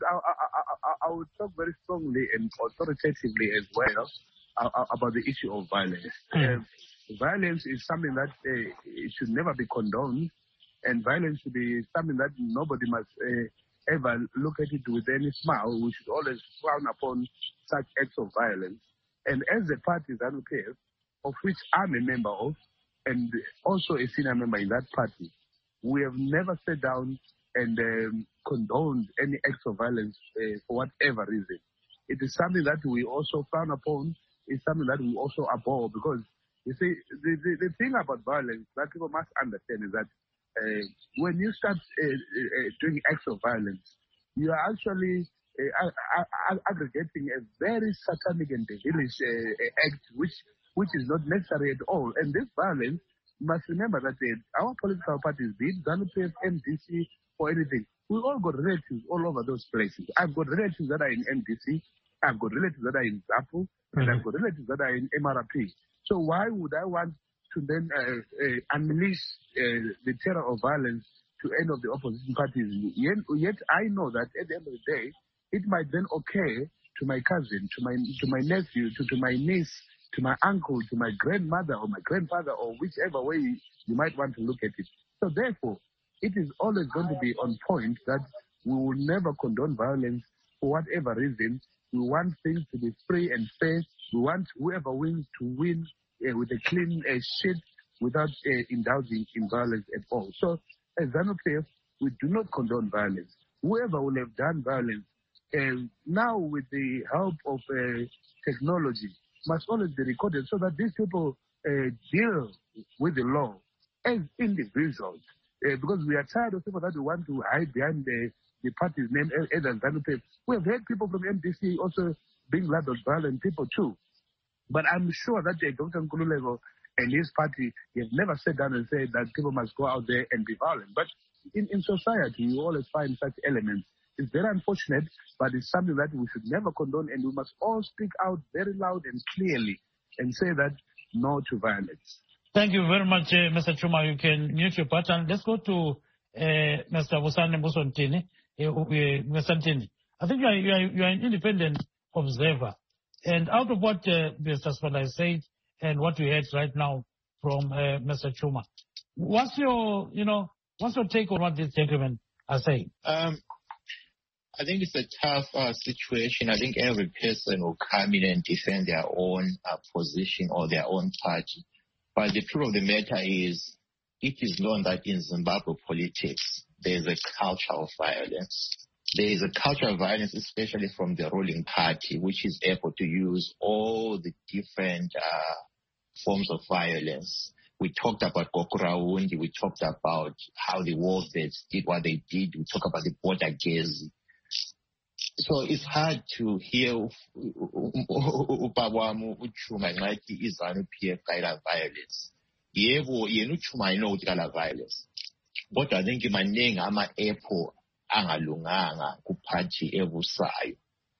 I would talk very strongly and authoritatively as well about the issue of violence. Violence is something that it should never be condoned, and violence should be something that nobody must ever look at it with any smile. We should always frown upon such acts of violence. And as a party, ZANU-PF, of which I'm a member of, and also a senior member in that party, we have never sat down and condoned any acts of violence for whatever reason. It is something that we also frown upon. It's something that we also abhor, because you see, the thing about violence that people must understand is that when you start doing acts of violence, you are actually aggregating a very satanic and devilish act, which is not necessary at all. And this violence, you must remember that our political parties, be it ZANU-PF, MDC, or anything, we all got relatives all over those places. I've got relatives that are in MDC, I've got relatives that are in ZAPU, and I've got relatives that are in MRP. So why would I want to then unleash the terror of violence to any of the opposition parties? Yet I know that at the end of the day, it might then occur to my cousin, to my nephew, to my niece, to my uncle, to my grandmother or my grandfather, or whichever way you might want to look at it. So therefore, it is always going to be on point that we will never condone violence for whatever reason. We want things to be free and fair. We want whoever wins to win with a clean sheet without indulging in violence at all. So as ZANU-PF, we do not condone violence. Whoever will have done violence, now with the help of technology, must always be recorded so that these people deal with the law as individuals. Because we are tired of people that want to hide behind the party's name as ZANU-PF. We have heard people from MDC also being labeled violent people too. But I'm sure that Dr. Nkululeko and his party have never sat down and said that people must go out there and be violent. But in society, you always find such elements. It's very unfortunate, but it's something that we should never condone, and we must all speak out very loud and clearly and say that no to violence. Thank you very much, Mr. Chuma. You can mute your button. Let's go to Mr. Vusani Musontini. Mr. Ntini, I think you are an independent observer. And out of what Mr. Spada said and what we heard right now from Mr. Chuma, what's your take on what these gentlemen are saying? I think it's a tough situation. I think every person will come in and defend their own position or their own party. But the truth of the matter is, it is known that in Zimbabwe politics, there is a culture of violence. There is a culture of violence, especially from the ruling party, which is able to use all the different forms of violence. We talked about Gokuraundi. We talked about how the Warfeds did what they did. We talked about the border Gezi. So it's hard to hear Upawamu Uchuma Naki is ZANU-PF kind of violence. Yebo, yenu Uchuma ino utikala violence. But I think maningi ama epo angalunganga kuphathi ebusayo.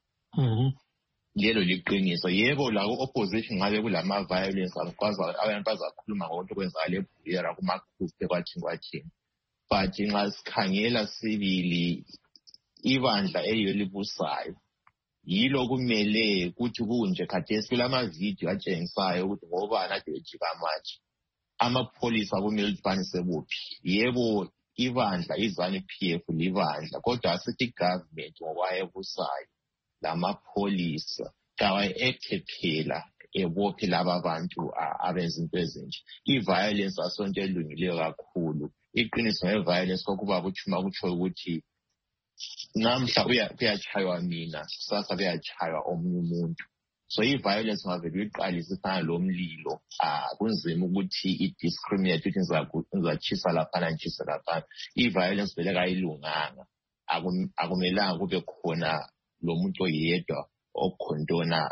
Lelo liqiniso. Yebo la opposition ngabe kulama violence akwazi abantu bazakhuluma ngonto kwenzakala eBuyera kumakhusi kwathi. But nxa sikhangela sibili ibandla elibusayo yilo kumele ukuthi kunje khathesi kulamavidiyo atshengisayo ukuthi ngobani ade ejika manje amapholisa kumele ufanise buphi. Yebo ibandla iZANU-PF libandla, kodwa asithi government ngowayebusayo lamapholisa kawayeacte phela ebophe laba bantu abenza into ezinje. I-violence asonto elungileyo kakhulu. Iqiniso nge-violence kokuba kuthuma kutsho ukuthi namhla kuyachaywa mina, kusasa kuyachaywa omunye umuntu. So i-violence ngavele uyiqalise ifana lomlilo. Kunzima ukuthi i-discriminate ukuthi ngizatshisa laphana ngitshise laphana. I-violence vele kayilunganga. Akumelanga kube khona lo muntu oyedwa okhondona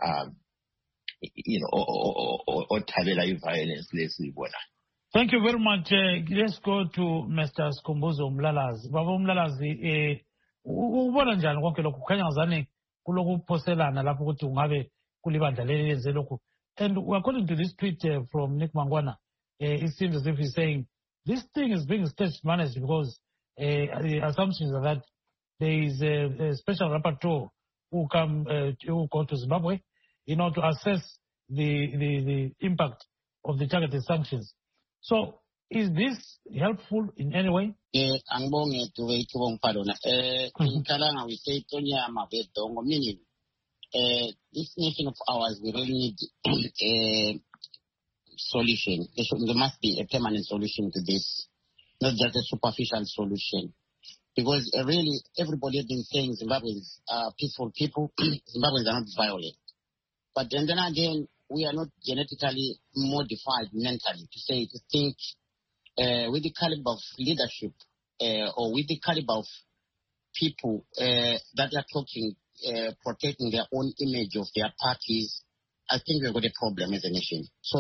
othabela i-violence lesiyibona. Thank you very much. Let's go to Mr. Skhumbuzo Mlalazi. Baba Mlalazi, ubona njani konke lokhu? Kukhanya ngazani kulokuphoselana lapho ukuthi ungabe kulibandla lenze lokhu And according to this tweet from Nick Mangwana, it seems as if he's saying this thing is being stage managed because the assumptions are that there is a special rapporteur who go to Zimbabwe, to assess the impact of the targeted sanctions. So, is this helpful in any way? Meaning, this nation of ours, we really need a solution. There must be a permanent solution to this, not just a superficial solution. Because really, everybody has been saying Zimbabweans are peaceful people. Zimbabweans are not violent. But then again, we are not genetically modified mentally to think with the caliber of leadership or with the caliber of people that are talking, protecting their own image of their parties. I think we've got a problem as a nation. So,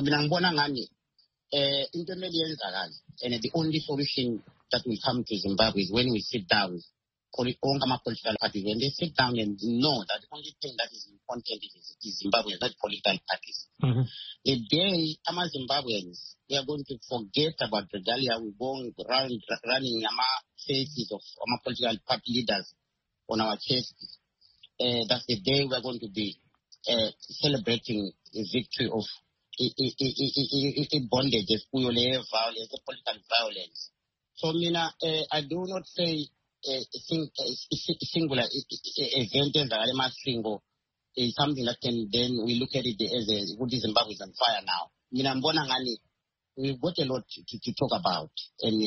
intermediaries are us. And the only solution that will come to Zimbabwe is when we sit down, political parties, when they sit down and know that the only thing that is important is Zimbabwe, not political parties. Mm-hmm. The day Zimbabweans, we are going to forget about regalia, we're going around running faces of political party leaders on our chests. That's the day we're going to be celebrating the victory of bondage, violence, political violence. So, I do not say singular event is something that can then we look at it as what is Zimbabwe is on fire now. We've got a lot to talk about, and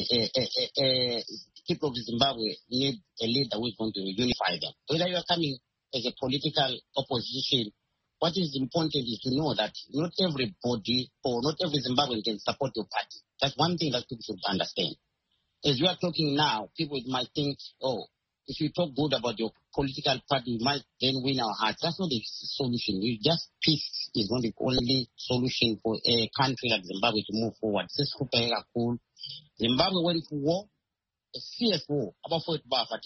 people of Zimbabwe need a leader who is going to unify them. Whether you are coming as a political opposition, what is important is to know that not everybody or not every Zimbabwean can support your party. That's one thing that people should understand. As we are talking now, people might think, if you talk good about your political party, you might then win our hearts. That's not the solution. Peace is not the only solution for a country like Zimbabwe to move forward. Zimbabwe went to war, a fierce war. Zimbabwe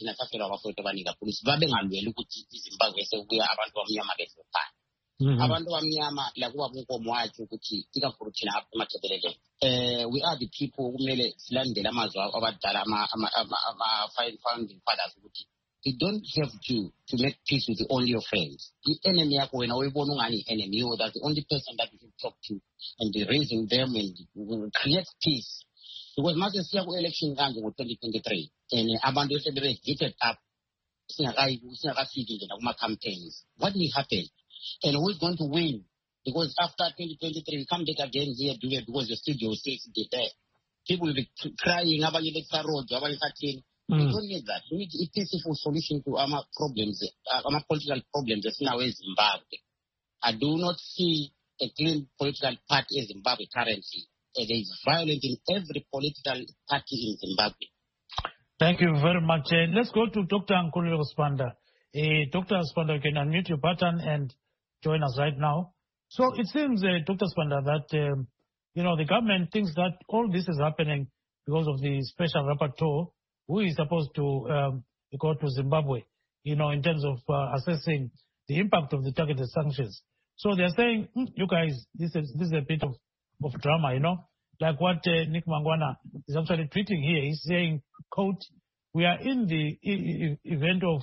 abantu bamnyama lakuba kunkomwathi ukuthi ikakhulu thina amathebelele we are the people kumele silandele amazwi abadala ama founding fathers ukuthi you don't have to make peace with only your friends. The enemy yakho wena uyibona ungani enemy, you that's the only person that you should talk to and be raising them and create peace. Because mase siya ku election kanje ngo-2023 and abantu sebebe heated up singakafiki nje kuma campaigns. What will happen? And who is going to win? Because after 2023, we come back again here because the studio says there. People will be crying about the road, about the we don't need that. We need a peaceful solution to our problems, our political problems. That's now in Zimbabwe. I do not see a clean political party in Zimbabwe currently. There is violence in every political party in Zimbabwe. Thank you very much. Let's go to Dr. Nkululeko Sibanda. Dr. Sibanda, you can unmute your button and join us right now. So it seems, Dr. Sibanda, that, the government thinks that all this is happening because of the special rapporteur who is supposed to go to Zimbabwe, in terms of assessing the impact of the targeted sanctions. So they're saying, you guys, this is a bit of drama, like what Nick Mangwana is actually tweeting here. He's saying, quote, we are in the event of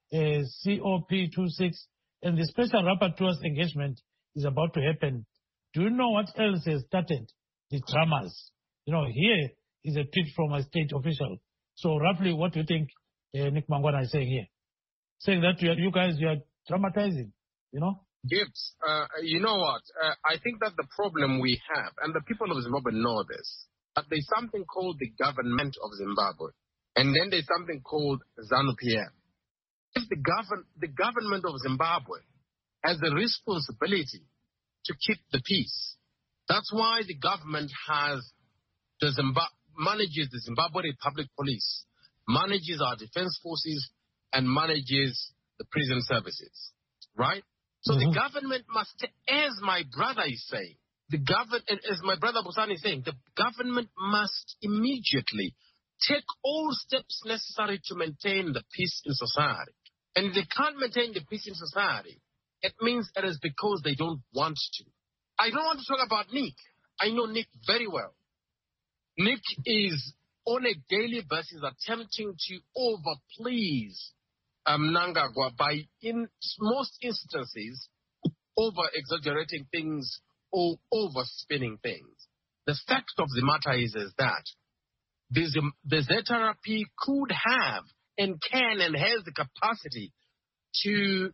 COP26 and the special rapporteur's engagement is about to happen. Do you know what else has started? The dramas. Here is a tweet from a state official. So roughly what do you think Nick Mangwana is saying here? Saying that you guys are dramatizing, Gibbs, you know what? I think that the problem we have, and the people of Zimbabwe know this, that there's something called the government of Zimbabwe. And then there's something called ZANU-PF. If the government of Zimbabwe has the responsibility to keep the peace, that's why the government manages the Zimbabwe Republic Police, manages our defense forces, and manages the prison services, right? So the government must, as my brother is saying, as my brother Busani is saying, the government must immediately take all steps necessary to maintain the peace in society. And if they can't maintain the peace in society, it means it is because they don't want to. I don't want to talk about Nick. I know Nick very well. Nick is on a daily basis attempting to overplease Mnangagwa by, in most instances, over-exaggerating things or over-spinning things. The fact of the matter is that the ZRP could have and can and has the capacity to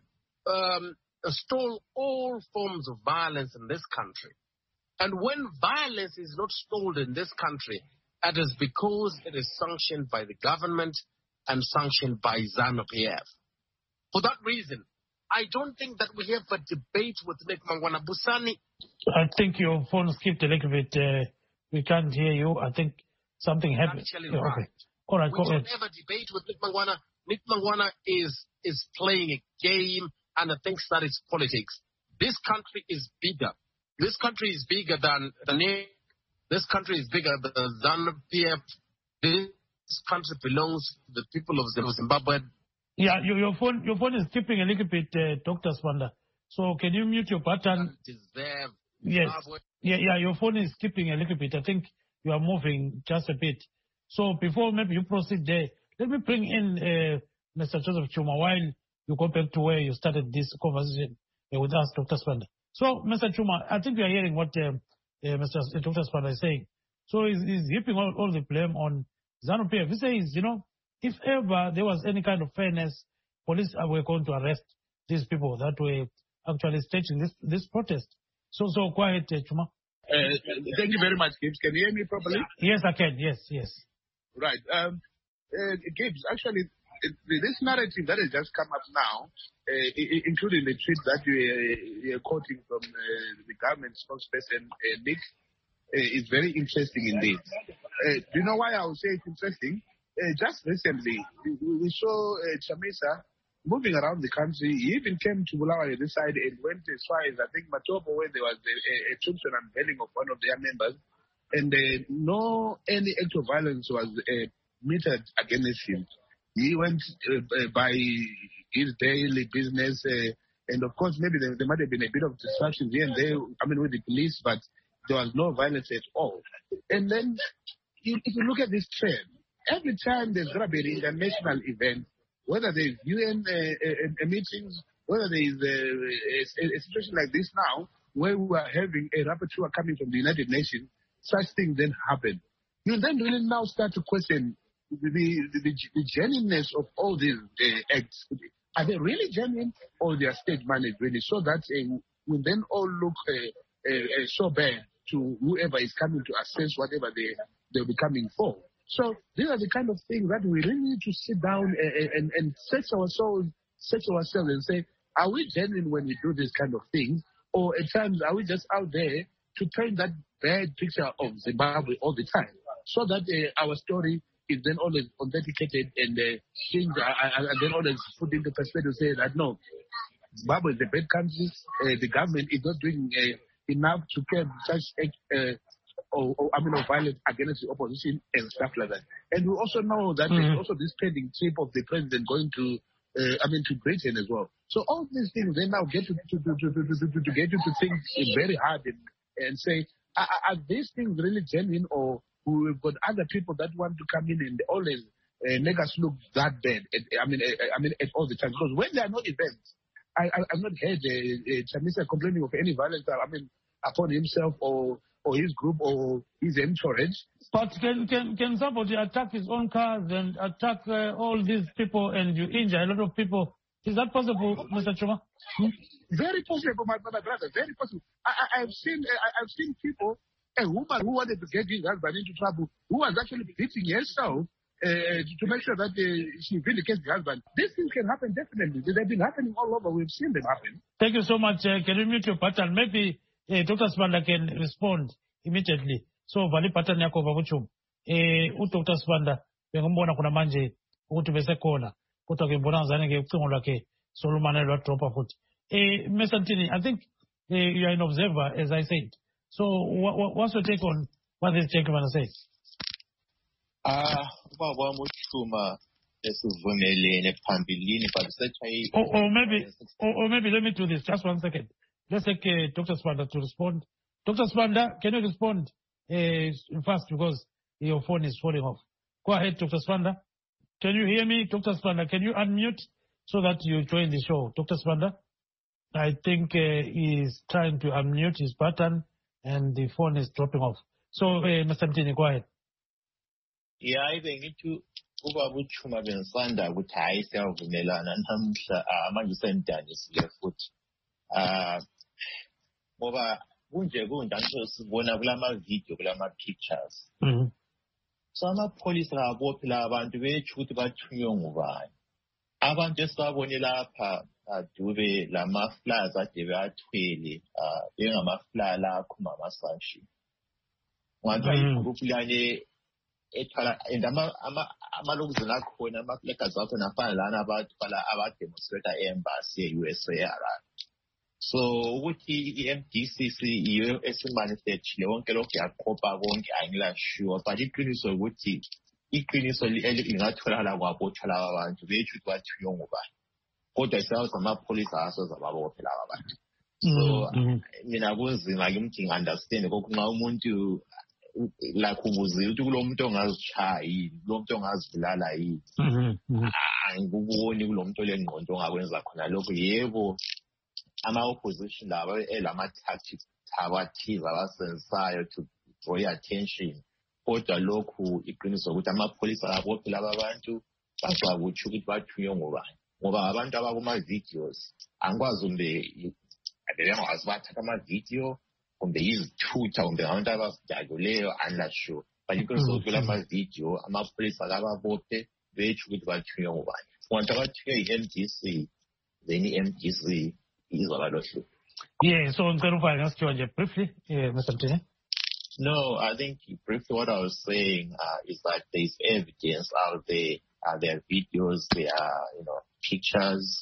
stall all forms of violence in this country. And when violence is not stalled in this country, it is because it is sanctioned by the government and sanctioned by ZANU-PF. For that reason, I don't think that we have a debate with Nick Mangwana. Busani. I think your phone skipped a little bit. We can't hear you. I think something happened. Actually, right. Okay. All right, we don't have a debate with Nick Mangwana. Nick Mangwana is playing a game and thinks that it's politics. This country is bigger. This country is bigger than Nick. This country is bigger than ZANU-PF. This country belongs to the people of Zimbabwe. Yeah, your phone is skipping a little bit, Dr. Sibanda. So can you mute your button? Yes. Yeah, your phone is skipping a little bit. I think you are moving just a bit. So before maybe you proceed there, let me bring in Mr. Joseph Chuma while you go back to where you started this conversation with us, Dr. Sibanda. So, Mr. Chuma, I think you are hearing what Dr. Sibanda is saying. So he's heaping all the blame on ZANU-PF. He says, if ever there was any kind of fairness, police were going to arrest these people that were actually staging this protest. So go ahead, Chuma. Thank you very much, Gibbs. Can you hear me properly? Yes, I can. Yes. Right. Gibbs, actually, this narrative that has just come up now, including the tweet that you're quoting from the government spokesperson, Nick, is very interesting indeed. Do you know why I would say it's interesting? Just recently, we saw Chamisa moving around the country. He even came to Bulawayo this side and went as far as, I think, Matopo, where there was a tombstone unveiling of one of their members. And any act of violence was meted against him. He went by his daily business. And, of course, maybe there might have been a bit of disruption here and there, with the police, but there was no violence at all. And then, if you look at this trend, every time there's going to be an international event, whether there's UN meetings, whether there is a situation like this now, where we are having a rapporteur coming from the United Nations, such things then happen. You then really now start to question the genuineness of all these acts. Are they really genuine or they are stage managed really? So that will then all look so bad to whoever is coming to assess whatever they'll be coming for. So these are the kind of things that we really need to sit down and search ourselves and say, are we genuine when we do this kind of things? Or at times, are we just out there to paint that bad picture of Zimbabwe all the time? So that our story is then always authenticated and things are then always put into perspective, say that no, Zimbabwe is a bad country, the government is not doing enough to curb such violence against the opposition and stuff like that. And we also know that there's also this pending trip of the president going to Britain as well. So all these things they now get to get you to think very hard and say, are these things really genuine, or we've got other people that want to come in and always make us look that bad? At all the time, because when there are no events, I've not heard Chamisa complaining of any violence. Upon himself or his group or his entourage. But can somebody attack his own cars and attack all these people and you injure a lot of people? Is that possible, Mr. Chuma? Very possible, my brother. Very possible. I've seen people, a woman who wanted to get his husband into trouble, who was actually beating herself to make sure that she vindicates the husband. These things can happen definitely. They've been happening all over. We've seen them happen. Thank you so much. Can you mute your button? Maybe Dr. Sibanda can respond immediately. So vali pattern yako babuchum. Dr. Sibanda bengombona kuna manje ukuthi bese khona. Kodwa ke mbona ngizane ke ucingo lwakhe Solomon lwa drop futhi. Mr. Ntini, I think you are an observer, as I said. So what's your take on what this gentleman says? Ubaba Muchuma esivumelene phambilini, but or maybe let me do this just 1 second. Let's take Dr. Sibanda to respond Dr. Sibanda, can you respond fast because your phone is falling off? Go ahead, Dr. Sibanda. Can you hear me? Dr. Sibanda, can you unmute so that you join the show? Dr. Sibanda, I think he's trying to unmute his button and the phone is dropping off. So, Mr. Mtini, go ahead. Yeah, I think it uba buchuma bensanda ukuthi hayi siyavumelana namhla manje sendanisile futhi ngoba kunje kunjani sibona kulama video kulama pictures so amapholisa abophi la abantu bethi ukuthi bathunywe ngubani abantu esibabone lapha dube lama flags ade beathwele bengama flag akhuma amasashi ngathi igroup lane ethala and amalokuzela akhona ama-flaggers akhona afana lana abantu abademonstrata e-embassy ye-USA so ukuthi i-MDCC iyo esimanifestile wonke lokhu yaqopha konke angilasure but iqiniso ukuthi iqiniso lingatholakala kwabotshwa laba abantu bethu ukuthi bathunywe ngubani kodwa isazi amapholisa asoza babophe laba abantu so mina kunzima ukuthi ngi-understand kokhu nxa umuntu like ubuzile ukuthi kulo muntu ongazitshaya yini kulo muntu ongazibulala yini angikuboni kulo muntu olengqondo ongakwenza khona lokho yebo ama-opposition laba elama-tactics abathize abasensayo to draw attention kodwa lokhu iqiniso ukuthi amapholisa abophe laba bantu bazakutsho ukuthi bathunywe ngobani ngoba abantu abakuma-videos angikwazi kumbe bengakwazi bathatha ama-video kumbe izithutha kumbe abantu abasidakuleyo anlasure but iqiniso ukuthi kulama-video amapholisa akababophe betsho ukuthi bathunywe ngobani kungathi abathunywe yi-MDC then i-MDC izaba lohlupho. Yeah, so ngicela ufake ngasithiwa nje briefly, Mr. Mtini. No, I think briefly what I was saying is that there's evidence out there. There are videos, there are, pictures.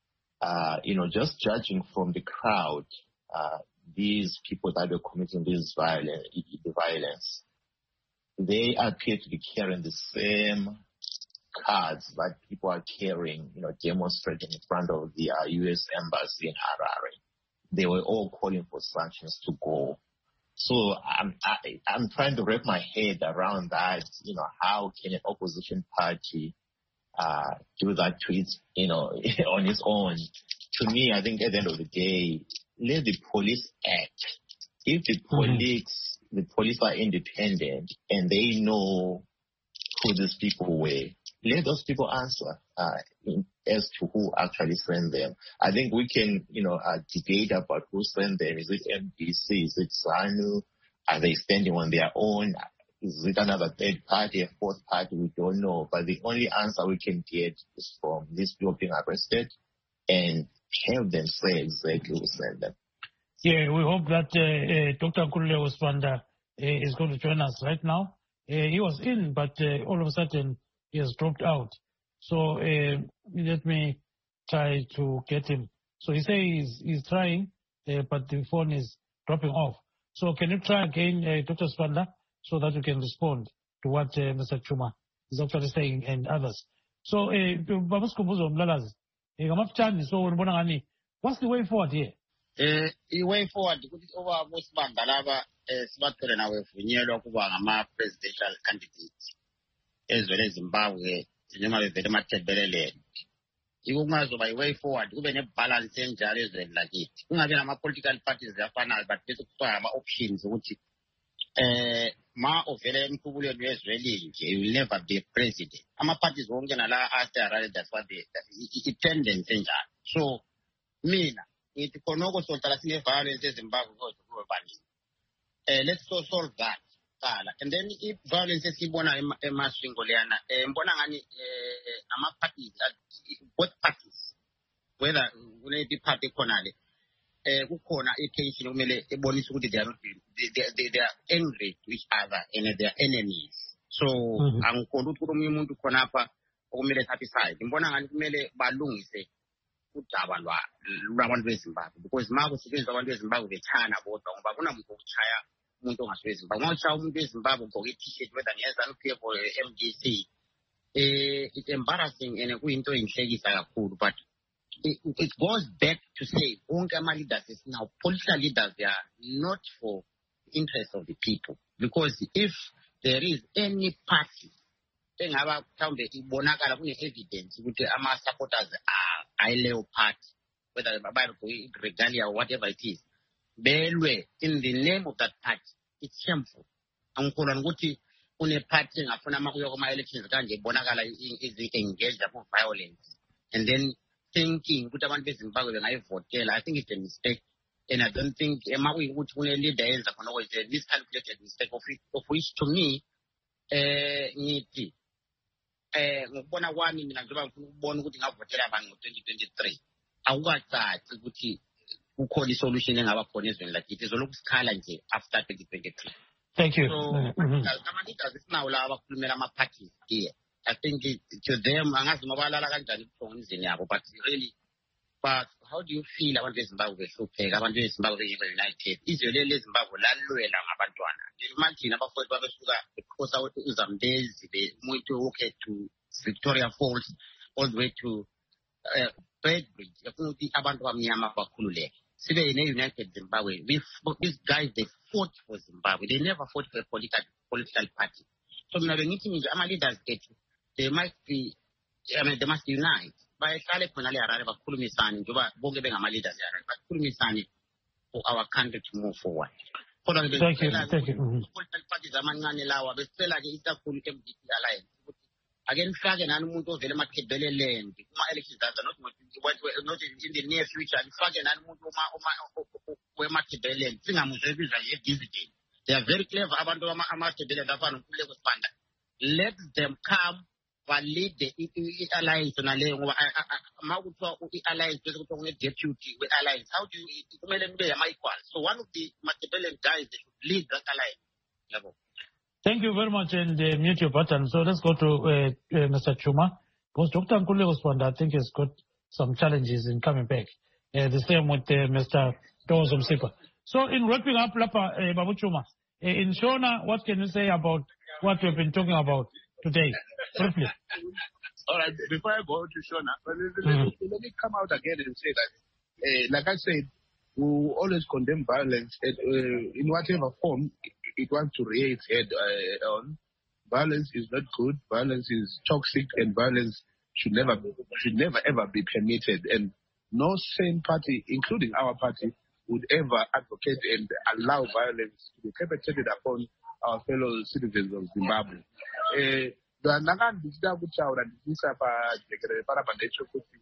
Just judging from the crowd, these people that are committing this violence, they appear to be carrying the same cards that people are carrying, demonstrating in front of the U.S. Embassy in Harare. They were all calling for sanctions to go. So I'm trying to wrap my head around that. How can an opposition party do that to its, on its own? To me, I think at the end of the day, let the police act. If the police are independent and they know who these people were, let those people answer as to who actually sent them. I think we can, debate about who sent them. Is it MDC? Is it SANU? Are they standing on their own? Is it another third party, a fourth party? We don't know. But the only answer we can get is from these people being arrested and have them say exactly who sent them. Yeah, we hope that Dr. Nkululeko Sibanda is going to join us right now. He was in, but all of a sudden he has dropped out. So let me try to get him. So he says he's trying, but the phone is dropping off. So can you try again, Dr. Sibanda, so that you can respond to what Mr. Chuma is actually saying and others. So, Baba Skhumbuzo Mlalazi, so what's the way forward here? The way forward, over most Bangalava, Smartphone now vunyelwa kuba ngama-presidential candidates ezweni eZimbabwe noma vele mathebelele ikungazoba i-way forward kube ne-balance enjalo ezweni lakithi kungabe nama-political parties afanayo but bese kuthiwa ama-options ukuthi ma ovele emkhubulweni wezwe elinje you will never be a president ama-parties wonke nala ase-Harare that's what i-tendency enjalo so mina ngithi khonoko sohlala sine-violence eZimbabwe kodwa kube baningi. Let's solve that. And then if violence is emaswingo leyana, mbona ngani ama-parties, both parties, whether kune party khonale, kukhona intention kumele ebonisa ukuthi they are angry to each other and they are enemies. So angikholwa ukuthi omunye umuntu khonapha okumele thathe side. Mbona ngani kumele balungise udaba lwabantu beZimbabwe because ma kusetshenziswa abantu beZimbabwe bethana bodwa ngoba kunamuntu okuchaya umuntu ongasuke eZimbabwe ngokuchaya umuntu weZimbabwe ugqoke i-t-shirt whether nge-ZANU-PF or MDC it's embarrassing and kuyinto inhlekisa kakhulu but it goes back to say, Ongama leaders is now political leaders. They are not for the interest of the people. Because if there is any party, then our town the Bonagara evidence with the Ama supporters are ILEO party, whether regalia or whatever it is. Belwe, in the name of that party, it's shameful. Unkulanguti une party afuna makuyokoma elections kanje Bonagala is engaged in violence. And then thinking put abantu beZimbabwe bengayivotela, I think it's a mistake. And I don't think emakuyi ukuthi kune leader yenza khona ukuthi miscalculated mistake of which to me ngithi ngokubona kwami mina njengoba ngifuna ukubona ukuthi ngavotela abantu ngo-2023 akukacaci ukuthi kukhona isolution engaba khona ezweni lakithi izolokhu sikhala nje after 2023. Thank you. So ama-leaders isinawo la abakhulumela ama-parties here. I think to them, angazi mabalala kanjani kuthonga imizini yabo, but really, but how do you feel abantu beZimbabwe behlupheka, abantu beZimbabwe united? Izwe leZimbabwe lalwela ngabantwana. Imagine abafowethu babesuka because out uZambezi bemuntu okay to Victoria Falls all the way to Bedbridge. Yafuna ukuthi abantu bamnyama bakhululeke. Sibe united Zimbabwe. These guys, they fought for Zimbabwe. They never fought for a political party. So mina bengithi nje ama leaders ethu they must unite. Bayehlale khona le Harare bakhulumisane njengoba bonke bengama leaders eHarare bakhulumisane for our country to move forward. Kodwa Thank you. Political parties amancane lawa besicela ke isakhulu MDC alliance ukuthi ake nifake nani umuntu ovela emakhebeleleni kuma elections not in the near future nifake nani umuntu wemakhebeleleni singamuzwebiza ye dividend. They are very clever abantu amakhebeleleni afana nokhuleko sibanda. Let them come valid the alliance naleyo ngoba makuthiwa i-alliance bese kuthiwa kune-deputy we-alliance. How do you kumele nibe yama-equal? So one of the Machiavellian guys they should lead that alliance. Thank you very much, and mute your button. So let's go to Mr. Chuma, because Dr. Nkululeko Sibanda, I think, has got some challenges in coming back. The same with Mr. Thokozo Msipa. So in wrapping up, Babu Chuma, in Shona, what can you say about what we've been talking about today? Briefly. All right, before I go to Shona, let me come out again and say that, like I said, we always condemn violence in whatever form it wants to rear its head on. Violence is not good, violence is toxic, and violence should never ever be permitted. And no sane party, including our party, would ever advocate and allow violence to be perpetrated upon our fellow citizens of Zimbabwe. Ndakandisida kutaura ndisisa pajekerere parapandecho kuti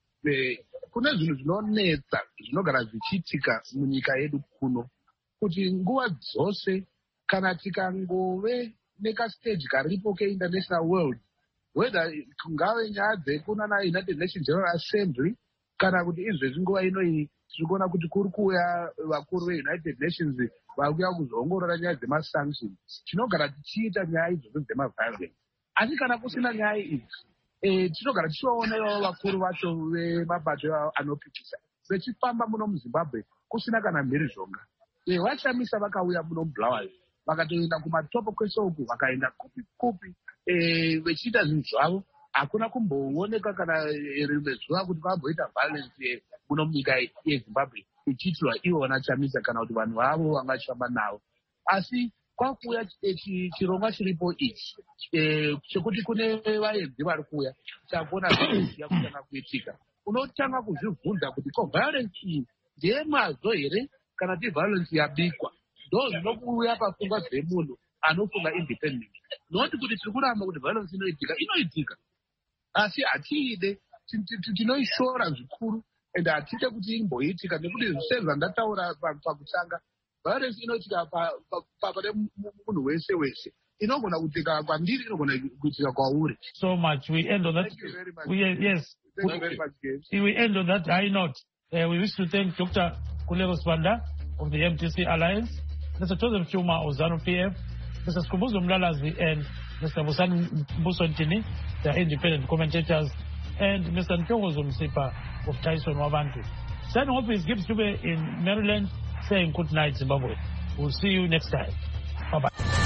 kune zvinhu zvinonetsa zvinogara zvichiitika munyika yedu kuno kuti nguva dzose kana tikangove nekastage karipo keinternational world, whether kungave nyaya dzekunana United Nations General Assembly kana kuti izvezvi nguva inoyi tiri kuona kuti kuri kuuya vakuru veUnited Nations vakuya kuzoongorora nyaya dzemasanctions. Tinogara tichiita nyaya idzodzo dzemaviolence, asi kana kusina nyaya idzi tinogara tichivaonawo vakuru vacho vemabato anopikisa vechifamba muno muZimbabwe kusina kana mhirizhonga. Vashamisa vakauya muno muBulawayo vakatoenda kumatopo kwese uku vakaenda kupi kupi vechiita zvinhu zvavo, hakuna kumbooneka kana rimwe zuva kuti vamboita violence muno munyika yeZimbabwe ichiitirwa ivona Chamisa kana kuti vanhu vavo vangachifamba navo. Asi kwakuuya chirongwa chiripo ichi chekuti kune vaenzi vari kuuya takuona zviya kutanga kuitika, unotanga kuzvibvunza kuti ko violence iyi ndeyemazvo here kana kuti violence yabikwa. Ndo zvinokuuya pafungwa dzemunhu anofunga independent, noti kuti tiri kuramba kuti violence inoitika asi hatiide, tinoishora zvikuru ende hatite kuti imboitika nekuti sezvandataura pakutanga, violence inoitika pane munhu wese wese. Inogona kuitika kwandiri, inogona kuitika kwauri. So much. We end on that. Thank you very much. Yes. Thank you very much, James. We end on that high note. We wish to thank Dr. Nkululeko Sibanda of the MTC Alliance, Mr. Joseph Chuma of ZANU-PF, Mr. Skubuzo Mlalazi and Mr. Mbuso Ntini, the independent commentators, and Mr. Thokozo Msipa of Tyson Wabantu. Signing off is Gibbs Dube in Maryland, saying good night, Zimbabwe. We'll see you next time. Bye-bye.